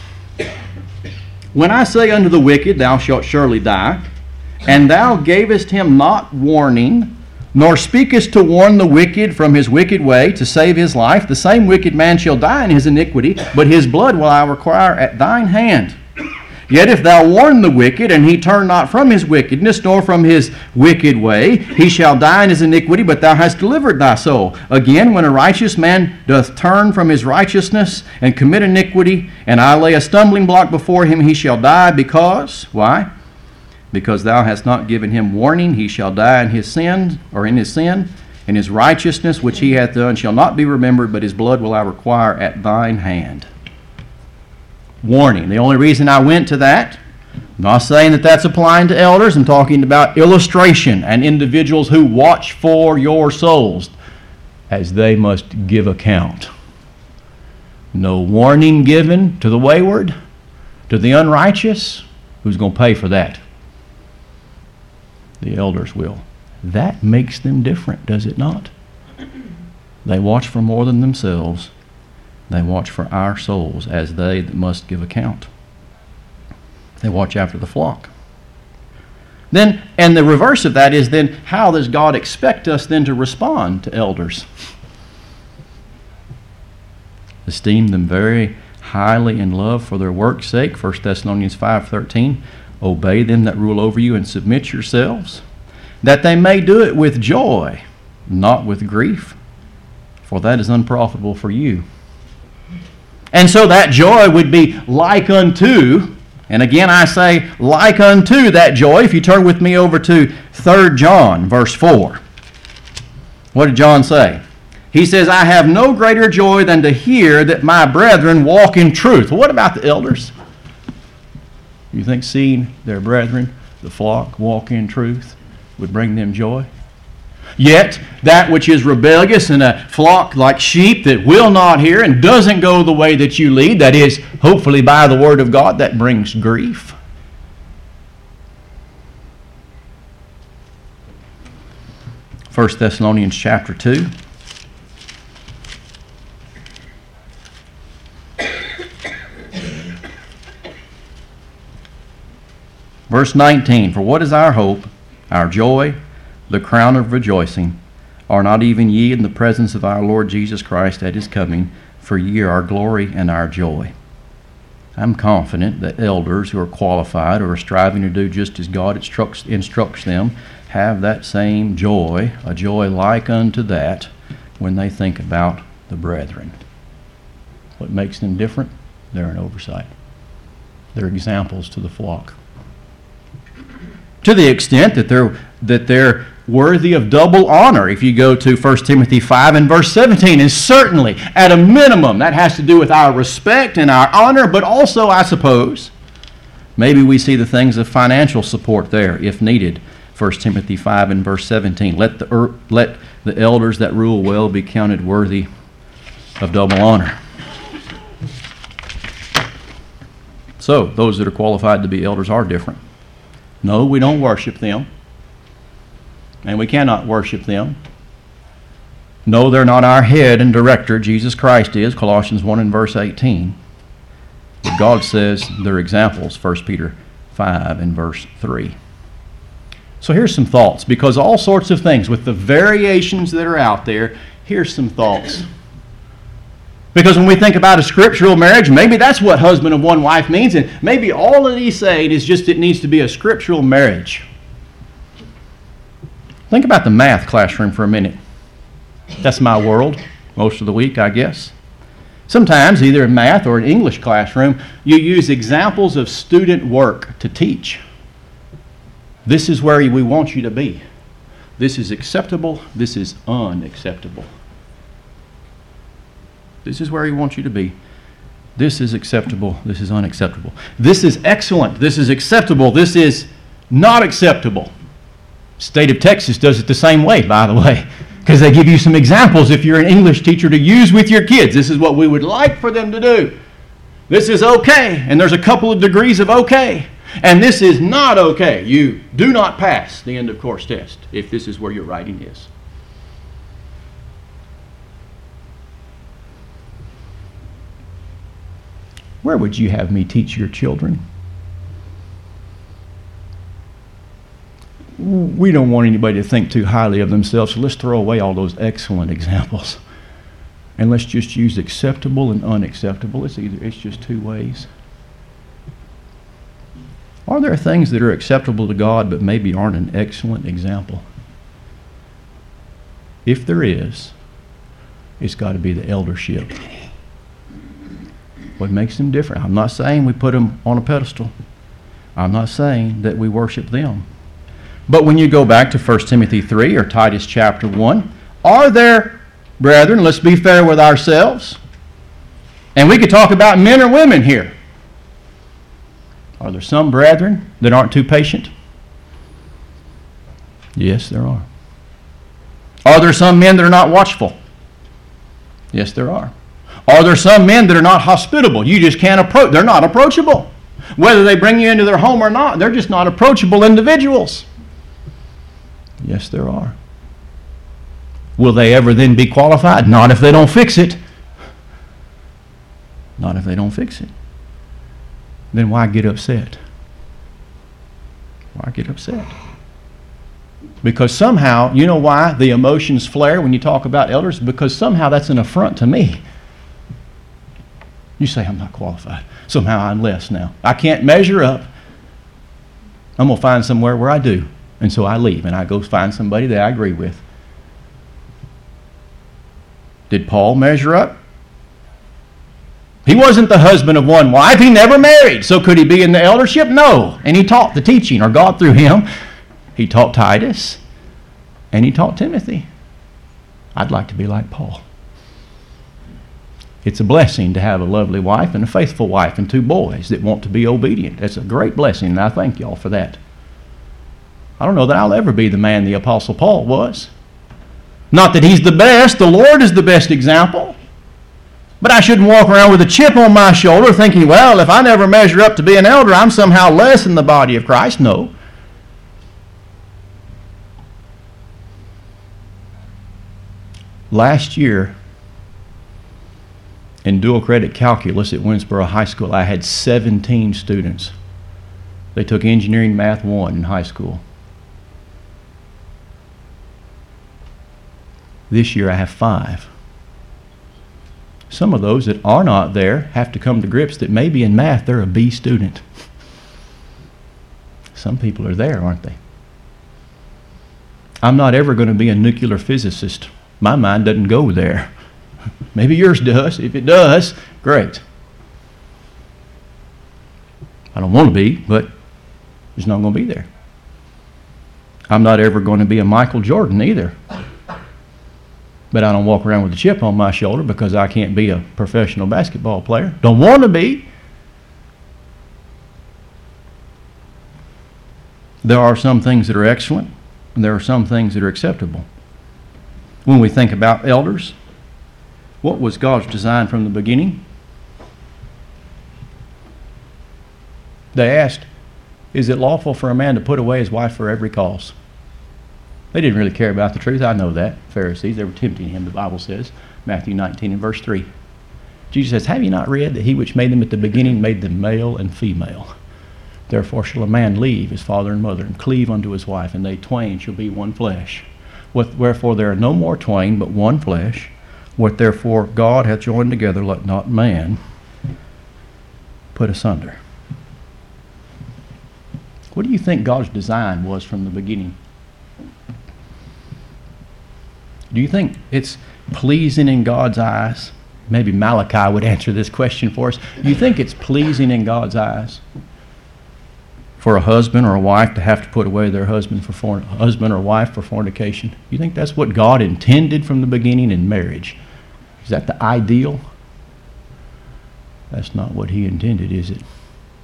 When I say unto the wicked, thou shalt surely die, and thou gavest him not warning, nor speakest to warn the wicked from his wicked way to save his life, the same wicked man shall die in his iniquity, but his blood will I require at thine hand. Yet if thou warn the wicked, and he turn not from his wickedness, nor from his wicked way, he shall die in his iniquity, but thou hast delivered thy soul. Again, when a righteous man doth turn from his righteousness, and commit iniquity, and I lay a stumbling block before him, he shall die, because, why? Because thou hast not given him warning, he shall die in his sin, or in his sin, and his righteousness which he hath done shall not be remembered, but his blood will I require at thine hand. Warning. The only reason I went to that, I'm not saying that that's applying to elders. I'm talking about illustration and individuals who watch for your souls, as they must give account. No warning given to the wayward, to the unrighteous. Who's going to pay for that? The elders will. That makes them different, does it not? They watch for more than themselves. They watch for our souls as they that must give account. They watch after the flock. Then, and the reverse of that is then, how does God expect us then to respond to elders? Esteem them very highly in love for their work's sake, First Thessalonians five thirteen. Obey them that rule over you and submit yourselves, that they may do it with joy, not with grief, for that is unprofitable for you. And so that joy would be like unto, and again I say like unto that joy. If you turn with me over to Third John, verse four. What did John say? He says, I have no greater joy than to hear that my brethren walk in truth. Well, what about the elders? You think seeing their brethren, the flock, walk in truth would bring them joy? Yet, that which is rebellious and a flock like sheep that will not hear and doesn't go the way that you lead, that is, hopefully by the word of God, that brings grief. First Thessalonians chapter two. Verse nineteen, for what is our hope, our joy, the crown of rejoicing? Are not even ye in the presence of our Lord Jesus Christ at his coming? For ye are our glory and our joy. I'm confident that elders who are qualified or are striving to do just as God instructs, instructs them have that same joy, a joy like unto that, when they think about the brethren. What makes them different? They're an oversight. They're examples to the flock. To the extent that they're that they're worthy of double honor. If you go to First Timothy five and verse seventeen, and certainly at a minimum that has to do with our respect and our honor, but also, I suppose, maybe we see the things of financial support there if needed. First Timothy five and verse seventeen, let the er, let the elders that rule well be counted worthy of double honor. So those that are qualified to be elders are different. No, we don't worship them. And we cannot worship them. No, they're not our head and director. Jesus Christ is, Colossians one and verse eighteen. But God says they're examples, First Peter five and verse three. So here's some thoughts, because all sorts of things, with the variations that are out there, here's some thoughts. Because when we think about a scriptural marriage, maybe that's what husband of one wife means, and maybe all that he's saying is just it needs to be a scriptural marriage. Think about the math classroom for a minute. That's my world most of the week, I guess. Sometimes, either in math or an English classroom, you use examples of student work to teach. This is where we want you to be. This is acceptable. This is unacceptable. This is where he wants you to be. This is acceptable. This is unacceptable. This is excellent. This is acceptable. This is not acceptable. State of Texas does it the same way, by the way, because they give you some examples if you're an English teacher to use with your kids. This is what we would like for them to do. This is okay, and there's a couple of degrees of okay. And this is not okay. You do not pass the end of course test if this is where your writing is. Where would you have me teach your children? We don't want anybody to think too highly of themselves, so let's throw away all those excellent examples. And let's just use acceptable and unacceptable. It's either it's just two ways. Are there things that are acceptable to God but maybe aren't an excellent example? If there is, it's got to be the eldership. What makes them different? I'm not saying we put them on a pedestal. I'm not saying that we worship them. But when you go back to First Timothy three or Titus chapter one, are there, brethren, let's be fair with ourselves, and we could talk about men or women here. Are there some brethren that aren't too patient? Yes, there are. Are there some men that are not watchful? Yes, there are. Are there some men that are not hospitable? You just can't approach. They're not approachable. Whether they bring you into their home or not, they're just not approachable individuals. Yes, there are. Will they ever then be qualified? Not if they don't fix it. Not if they don't fix it. Then why get upset? Why get upset? Because somehow, you know why the emotions flare when you talk about elders? Because somehow that's an affront to me. You say, I'm not qualified. Somehow I'm less now. I can't measure up. I'm going to find somewhere where I do. And so I leave and I go find somebody that I agree with. Did Paul measure up? He wasn't the husband of one wife. He never married. So could he be in the eldership? No. And he taught the teaching, or God through him. He taught Titus. And he taught Timothy. I'd like to be like Paul. It's a blessing to have a lovely wife and a faithful wife and two boys that want to be obedient. That's a great blessing, and I thank y'all for that. I don't know that I'll ever be the man the Apostle Paul was. Not that he's the best. The Lord is the best example. But I shouldn't walk around with a chip on my shoulder thinking, well, if I never measure up to be an elder, I'm somehow less in the body of Christ. No. Last year, in dual credit calculus at Winsboro High School, I had seventeen students. They took engineering math one in high school. This year I have five. Some of those that are not there have to come to grips that maybe in math they're a B student. Some people are there, aren't they? I'm not ever going to be a nuclear physicist. My mind doesn't go there. Maybe yours does. If it does, great. I don't want to be, but it's not going to be there. I'm not ever going to be a Michael Jordan either. But I don't walk around with a chip on my shoulder because I can't be a professional basketball player. Don't want to be. There are some things that are excellent, and there are some things that are acceptable. When we think about elders, what was God's design from the beginning? They asked, is it lawful for a man to put away his wife for every cause? They didn't really care about the truth. I know that. Pharisees, they were tempting him, the Bible says. Matthew nineteen and verse three. Jesus says, have you not read that he which made them at the beginning made them male and female? Therefore shall a man leave his father and mother and cleave unto his wife, and they twain shall be one flesh. Wherefore there are no more twain, but one flesh. What therefore God hath joined together, let not man put asunder. What do you think God's design was from the beginning? Do you think it's pleasing in God's eyes? Maybe Malachi would answer this question for us. Do you think it's pleasing in God's eyes for a husband or a wife to have to put away their husband for forn- husband or wife for fornication? You think that's what God intended from the beginning in marriage? Is that the ideal? That's not what he intended, is it?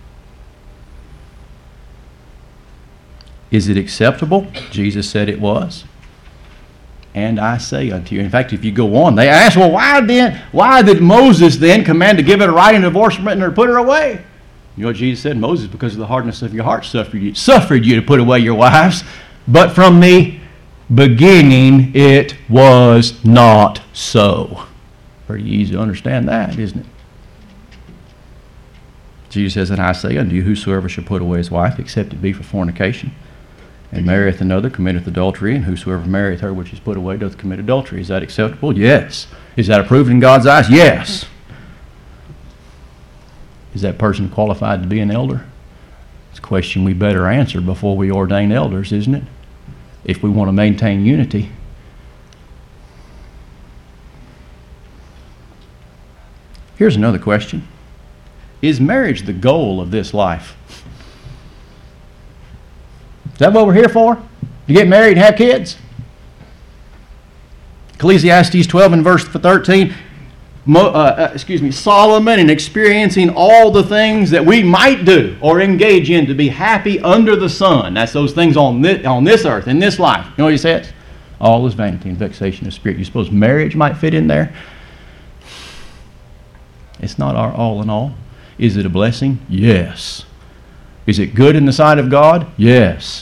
Is it acceptable? Jesus said it was. And I say unto you. In fact, if you go on, they ask, well, why then, why did Moses then command to give it a writing divorcement or put her away? You know what Jesus said? Moses, because of the hardness of your heart, suffered you, suffered you to put away your wives. But from the beginning, it was not so. Pretty easy to understand that, isn't it? Jesus says, and I say unto you, whosoever shall put away his wife, except it be for fornication, and marrieth another, committeth adultery, and whosoever marrieth her which is put away doth commit adultery. Is that acceptable? Yes. Is that approved in God's eyes? Yes. Is that person qualified to be an elder? It's a question we better answer before we ordain elders, isn't it? If we want to maintain unity. Here's another question. Is marriage the goal of this life? Is that what we're here for? To get married and have kids? Ecclesiastes twelve and verse thirteen, Mo, uh, uh, excuse me, Solomon, in experiencing all the things that we might do or engage in to be happy under the sun. That's those things on this, on this earth, in this life. You know what he says? All is vanity and vexation of spirit. You suppose marriage might fit in there? It's not our all in all. Is it a blessing? Yes. Is it good in the sight of God? Yes.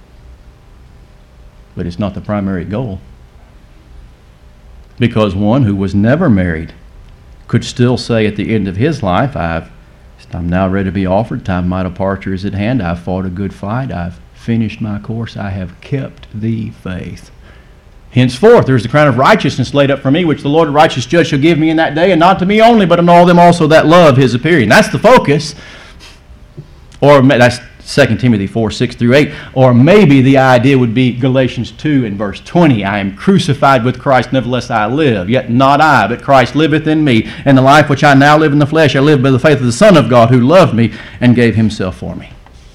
But it's not the primary goal. Because one who was never married could still say at the end of his life, I've, I'm now ready to be offered. Time of my departure is at hand. I've fought a good fight. I've finished my course. I have kept the faith. Henceforth, there is the crown of righteousness laid up for me, which the Lord, the righteous judge, shall give me in that day, and not to me only, but unto all them also that love his appearing. That's the focus. Or that's Second Timothy four, six through eight. Or maybe the idea would be Galatians two and verse twenty. I am crucified with Christ, nevertheless I live. Yet not I, but Christ liveth in me. And the life which I now live in the flesh, I live by the faith of the Son of God, who loved me and gave himself for me.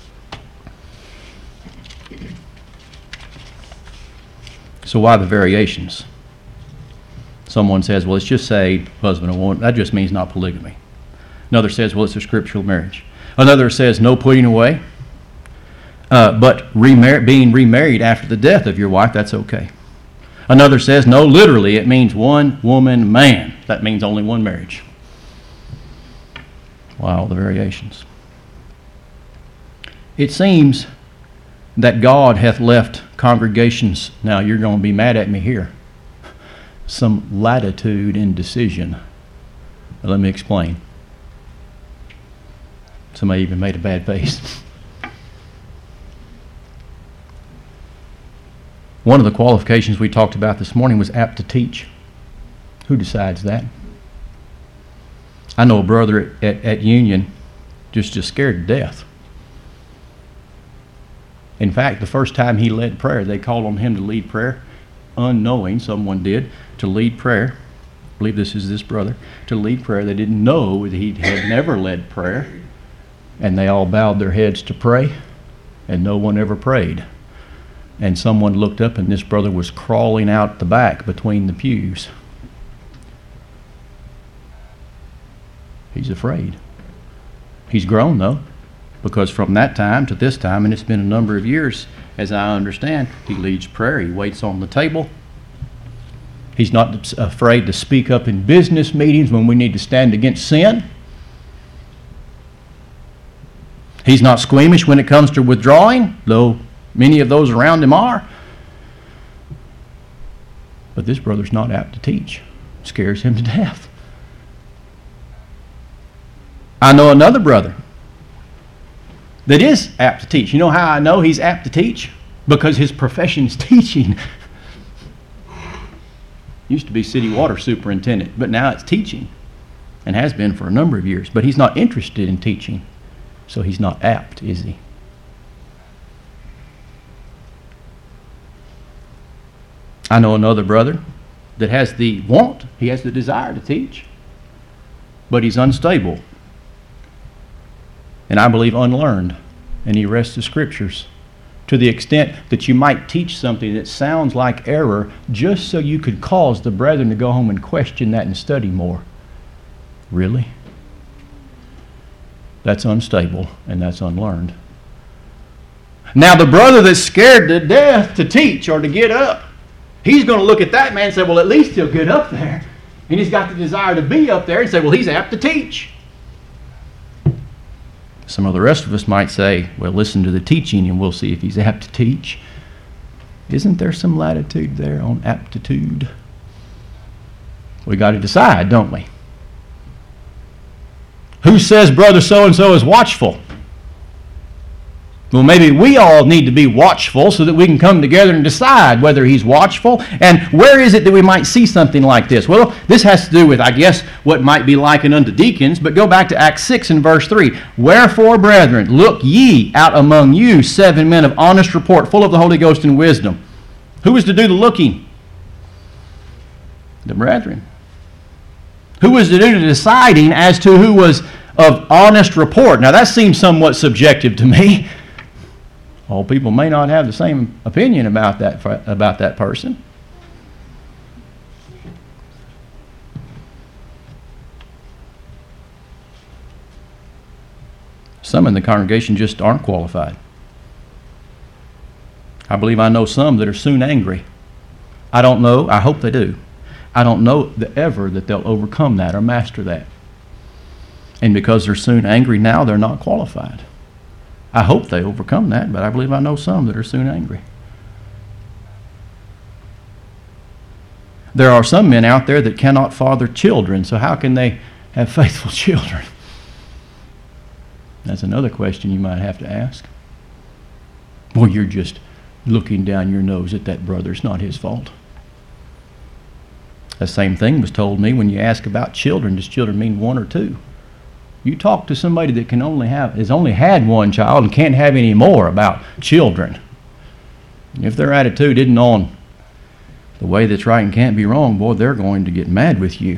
So why the variations? Someone says, well, let's just say husband and woman. That just means not polygamy. Another says, well, it's a scriptural marriage. Another says no putting away. Uh, but remar- being remarried after the death of your wife, that's okay. Another says, no, literally, it means one woman, man. That means only one marriage. Wow, the variations. It seems that God hath left congregations, now you're going to be mad at me here, some latitude in decision. Now, let me explain. Somebody even made a bad face. One of the qualifications we talked about this morning was apt to teach. Who decides that? I know a brother at, at, at Union just, just scared to death. In fact, the first time he led prayer, they called on him to lead prayer, unknowing, someone did, to lead prayer. I believe this is this brother, to lead prayer. They didn't know that he had never led prayer. And they all bowed their heads to pray, and no one ever prayed. And someone looked up, and this brother was crawling out the back between the pews. He's afraid. He's grown, though, because from that time to this time, and it's been a number of years, as I understand, he leads prayer. He waits on the table. He's not afraid to speak up in business meetings when we need to stand against sin. He's not squeamish when it comes to withdrawing, though many of those around him are. But this brother's not apt to teach. It scares him to death. I know another brother that is apt to teach. You know how I know he's apt to teach? Because his profession is teaching. Used to be city water superintendent, but now it's teaching, and has been for a number of years. But he's not interested in teaching, so he's not apt, is he? I know another brother that has the want, he has the desire to teach, but he's unstable, and I believe unlearned, and he wrests the scriptures to the extent that you might teach something that sounds like error just so you could cause the brethren to go home and question that and study more. Really? That's unstable, and that's unlearned. Now, the brother that's scared to death to teach or to get up, he's going to look at that man and say, well, at least he'll get up there. And he's got the desire to be up there and say, well, he's apt to teach. Some of the rest of us might say, well, listen to the teaching and we'll see if he's apt to teach. Isn't there some latitude there on aptitude? We got to decide, don't we? Who says brother so-and-so is watchful? Well, maybe we all need to be watchful so that we can come together and decide whether he's watchful. And where is it that we might see something like this? Well, this has to do with, I guess, what might be likened unto deacons. But go back to Acts six and verse three. Wherefore, brethren, look ye out among you seven men of honest report, full of the Holy Ghost and wisdom. Who is to do the looking? The brethren. Who was to do the deciding as to who was of honest report? Now, that seems somewhat subjective to me. All people may not have the same opinion about that, about that person. Some in the congregation just aren't qualified. I believe I know some that are soon angry. I don't know, I hope they do. I don't know that ever that they'll overcome that or master that. And because they're soon angry now, they're not qualified. I hope they overcome that, but I believe I know some that are soon angry. There are some men out there that cannot father children, so how can they have faithful children? That's another question you might have to ask. Well, you're just looking down your nose at that brother. It's not his fault. The same thing was told me when you ask about children. Does children mean one or two? You talk to somebody that can only have has only had one child and can't have any more about children. And if their attitude isn't on the way that's right and can't be wrong, boy, they're going to get mad with you.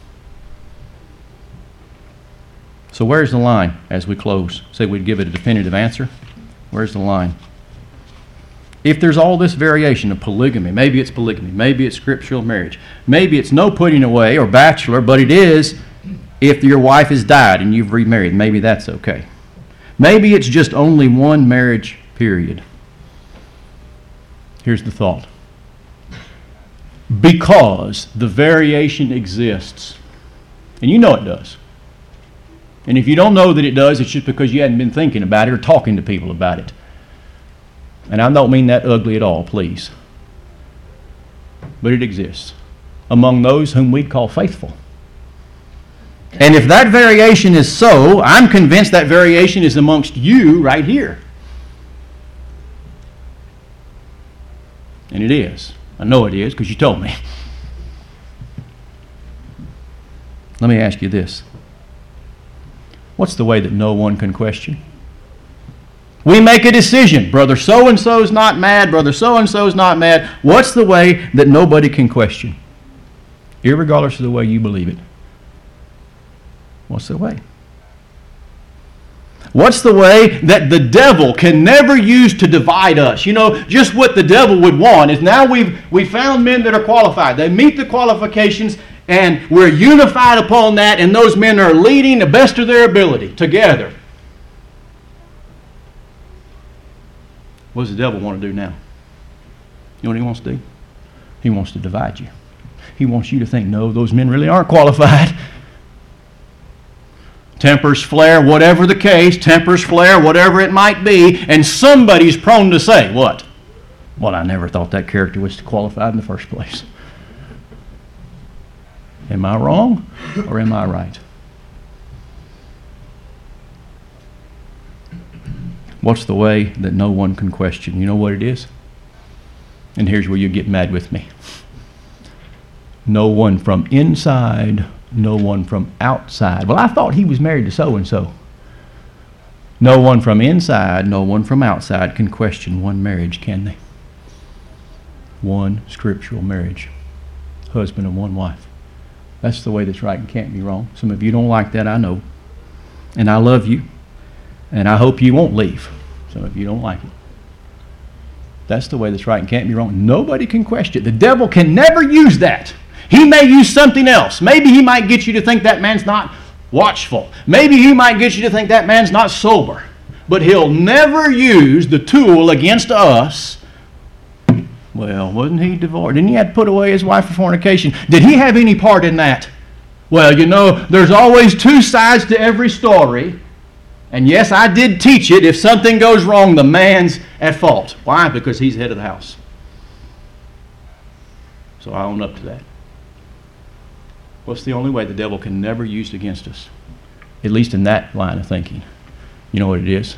So where's the line as we close? Say we'd give it a definitive answer. Where's the line? If there's all this variation of polygamy, maybe it's polygamy, maybe it's scriptural marriage, maybe it's no putting away or bachelor, but it is if your wife has died and you've remarried, maybe that's okay. Maybe it's just only one marriage period. Here's the thought. Because the variation exists, and you know it does. And if you don't know that it does, it's just because you hadn't been thinking about it or talking to people about it. And I don't mean that ugly at all, please. But it exists among those whom we'd call faithful. And if that variation is so, I'm convinced that variation is amongst you right here. And it is. I know it is because you told me. Let me ask you this. What's the way that no one can question? We make a decision. Brother so-and-so's not mad. Brother so-and-so's not mad. What's the way that nobody can question? Irregardless of the way you believe it. What's the way? What's the way that the devil can never use to divide us? You know, just what the devil would want is now we've we found men that are qualified. They meet the qualifications and we're unified upon that, and those men are leading the best of their ability together. What does the devil want to do now? You know what he wants to do? He wants to divide you. He wants you to think, no, those men really aren't qualified. Tempers flare, whatever the case, tempers flare, whatever it might be, and somebody's prone to say, what? Well, I never thought that character was qualified in the first place. Am I wrong or am I right? What's the way that no one can question? You know what it is? And here's where you get mad with me. No one from inside, no one from outside. Well, I thought he was married to so-and-so. No one from inside, no one from outside can question one marriage, can they? One scriptural marriage. Husband and one wife. That's the way that's right and can't be wrong. Some of you don't like that, I know. And I love you. And I hope you won't leave. Some of you don't like it. That's the way that's right and can't be wrong. Nobody can question it. The devil can never use that. He may use something else. Maybe he might get you to think that man's not watchful. Maybe he might get you to think that man's not sober, but he'll never use the tool against us. Well, wasn't he divorced? Didn't he have to put away his wife for fornication? Did he have any part in that? Well, you know, there's always two sides to every story. And yes, I did teach it. If something goes wrong, the man's at fault. Why? Because he's head of the house. So I own up to that. What's the only way the devil can never use it against us? At least in that line of thinking. You know what it is?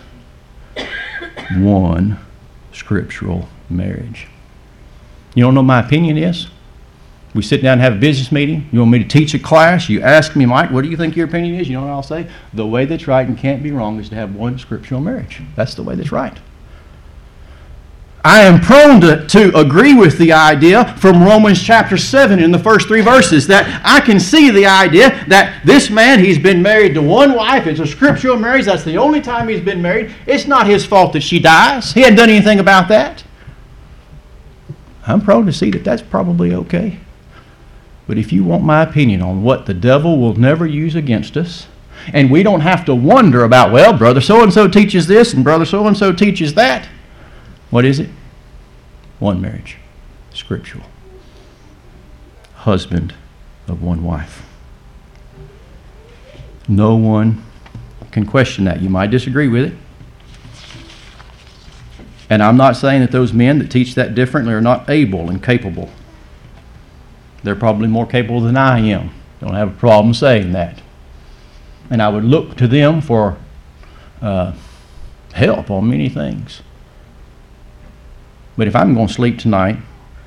One scriptural marriage. You don't know what my opinion is? We sit down and have a business meeting. You want me to teach a class? You ask me, Mike, what do you think your opinion is? You know what I'll say? The way that's right and can't be wrong is to have one scriptural marriage. That's the way that's right. I am prone to, to agree with the idea from Romans chapter seven in the first three verses that I can see the idea that this man, he's been married to one wife. It's a scriptural marriage. That's the only time he's been married. It's not his fault that she dies. He hadn't done anything about that. I'm prone to see that that's probably okay. But if you want my opinion on what the devil will never use against us, and we don't have to wonder about, well, brother so-and-so teaches this and brother so-and-so teaches that. What is it? One marriage. Scriptural. Husband of one wife. No one can question that. You might disagree with it. And I'm not saying that those men that teach that differently are not able and capable. They're probably more capable than I am. Don't have a problem saying that. And I would look to them for uh, help on many things. But if I'm going to sleep tonight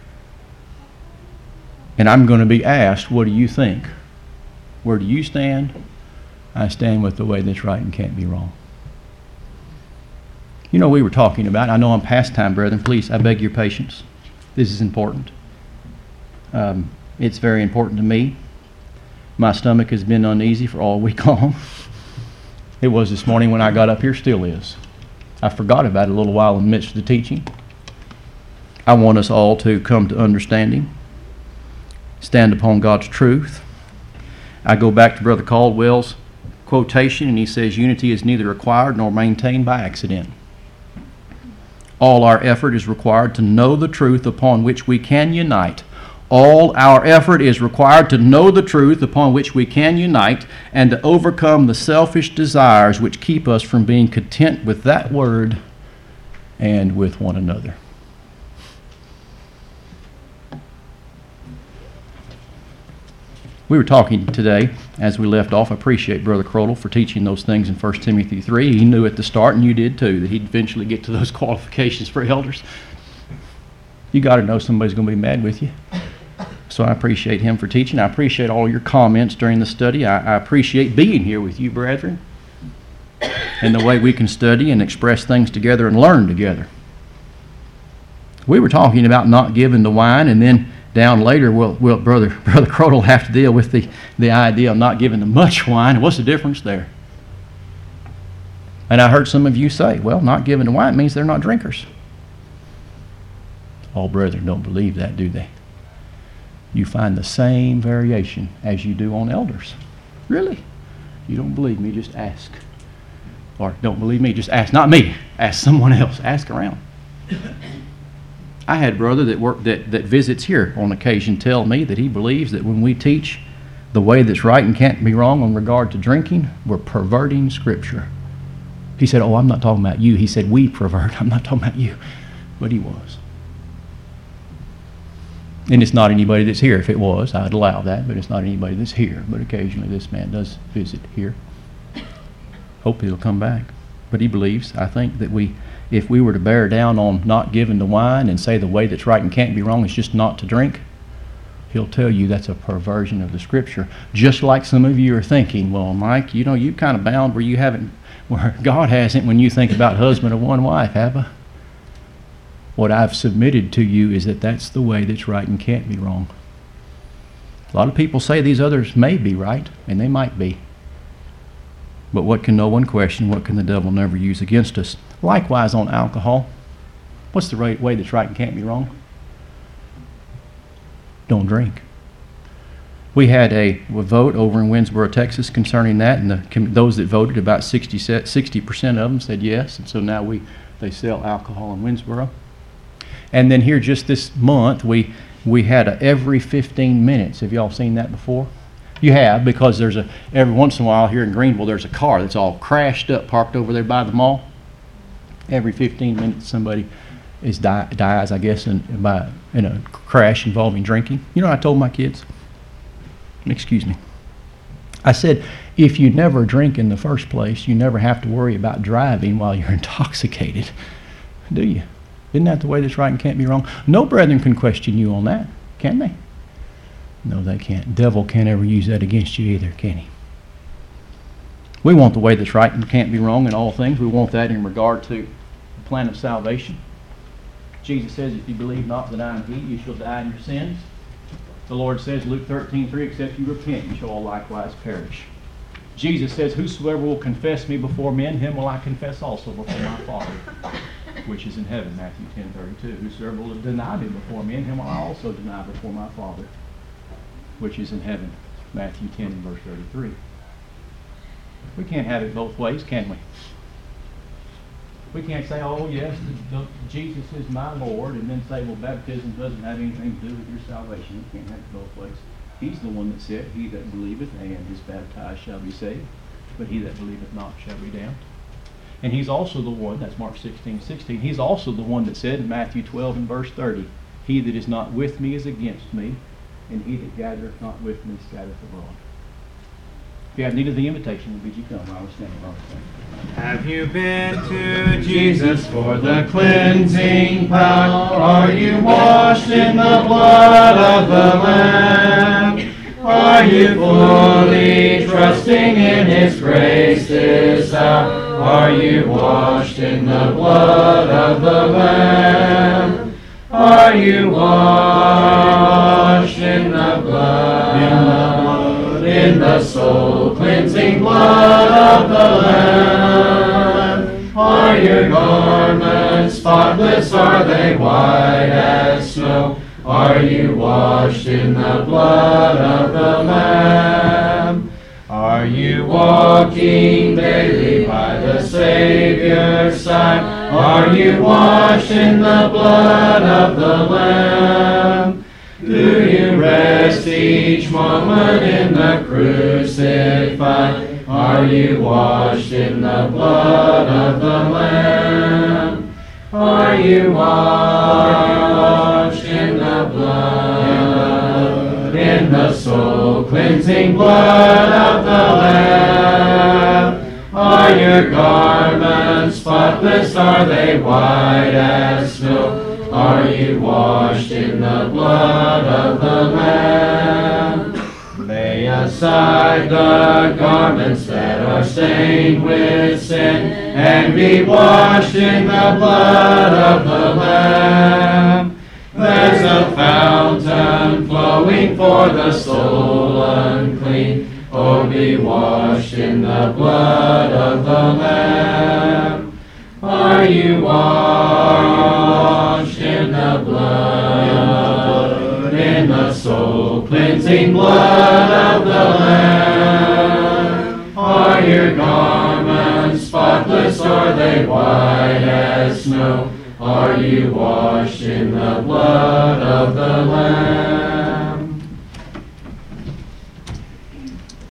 and I'm going to be asked, what do you think? Where do you stand? I stand with the way that's right and can't be wrong. You know, we were talking about, I know I'm past time, brethren. Please, I beg your patience. This is important. Um, it's very important to me. My stomach has been uneasy for all week long. It was this morning when I got up here, still is. I forgot about it a little while in the midst of the teaching. I want us all to come to understanding, stand upon God's truth. I go back to Brother Caldwell's quotation, and he says, unity is neither acquired nor maintained by accident. All our effort is required to know the truth upon which we can unite. All our effort is required to know the truth upon which we can unite and to overcome the selfish desires which keep us from being content with that word and with one another. We were talking today, as we left off, I appreciate Brother Crodel for teaching those things in First Timothy three. He knew at the start, and you did too, that he'd eventually get to those qualifications for elders. You got to know somebody's going to be mad with you. So I appreciate him for teaching. I appreciate all your comments during the study. I, I appreciate being here with you, brethren, and the way we can study and express things together and learn together. We were talking about not giving the wine, and then down later, we'll, we'll, Brother Brother Crodel will have to deal with the, the idea of not giving them much wine. What's the difference there? And I heard some of you say, well, not giving the wine means they're not drinkers. All brethren don't believe that, do they? You find the same variation as you do on elders. Really? You don't believe me, just ask. Or don't believe me, just ask. Not me. Ask someone else. Ask around. I had a brother that work that, that visits here on occasion tell me that he believes that when we teach the way that's right and can't be wrong in regard to drinking, we're perverting Scripture. He said, oh, I'm not talking about you. He said, we pervert. I'm not talking about you. But he was. And it's not anybody that's here. If it was, I'd allow that, but it's not anybody that's here. But occasionally this man does visit here. Hope he'll come back. But he believes, I think, that we, if we were to bear down on not giving the wine and say the way that's right and can't be wrong is just not to drink, he'll tell you that's a perversion of the Scripture. Just like some of you are thinking, well, Mike, you know, you kind of bound where you haven't, where God hasn't when you think about husband of one wife, have I? What I've submitted to you is that that's the way that's right and can't be wrong. A lot of people say these others may be right, and they might be. But what can no one question? What can the devil never use against us? Likewise on alcohol. What's the right way that's right and can't be wrong? Don't drink. We had a vote over in Winsboro, Texas concerning that, and the, com- those that voted, about sixty percent of them said yes, and so now we they sell alcohol in Winsboro. And then here just this month, we we had a every fifteen minutes. Have y'all seen that before? You have, because there's a, every once in a while here in Greenville, there's a car that's all crashed up, parked over there by the mall. Every fifteen minutes, somebody is die, dies, I guess, in, by, in a crash involving drinking. You know what I told my kids? Excuse me. I said, if you never drink in the first place, you never have to worry about driving while you're intoxicated, do you? Isn't that the way that's right and can't be wrong? No brethren can question you on that, can they? No, they can't. Devil can't ever use that against you either, can he? We want the way that's right and can't be wrong in all things. We want that in regard to the plan of salvation. Jesus says, if you believe not that I am he, you shall die in your sins. The Lord says, Luke thirteen three, except you repent, you shall all likewise perish. Jesus says, whosoever will confess me before men, him will I confess also before my Father, which is in heaven, Matthew ten thirty-two. Whosoever will deny me before men, him will I also deny before my Father, which is in heaven, Matthew ten and verse thirty-three. We can't have it both ways, can we? We can't say, oh yes, the, the, Jesus is my Lord, and then say, well, baptism doesn't have anything to do with your salvation. We can't have it both ways. He's the one that said, he that believeth and is baptized shall be saved, but he that believeth not shall be damned. And he's also the one, that's Mark sixteen sixteen, he's also the one that said in Matthew twelve and verse thirty, he that is not with me is against me, and he that gathereth not with me scattereth abroad. If you have need of the invitation, we'll bid you come while we're standing on the stand. Have you been to Jesus for the cleansing power? Are you washed in the blood of the Lamb? Are you fully trusting in His grace this hour? Are you washed in the blood of the Lamb? Are you washed in the blood, in the soul cleansing blood of the Lamb? Are your garments spotless? Are they white as snow? Are you washed in the blood of the Lamb? Are you walking daily by the Savior's side? Are you washed in the blood of the Lamb? Do you rest each moment in the crucified? Are you washed in the blood of the Lamb? Are you washed in the blood, in the soul cleansing blood of the Lamb? Are your garments spotless? Are they white as snow? Are you washed in the blood of the Lamb? Lay aside the garments that are stained with sin, and be washed in the blood of the Lamb. There's a fountain flowing for the soul unclean. Oh, be washed in the blood of the Lamb. Are you washed in the blood, in the soul cleansing blood of the Lamb? Are your garments spotless? Are they white as snow? Are you washed in the blood of the Lamb?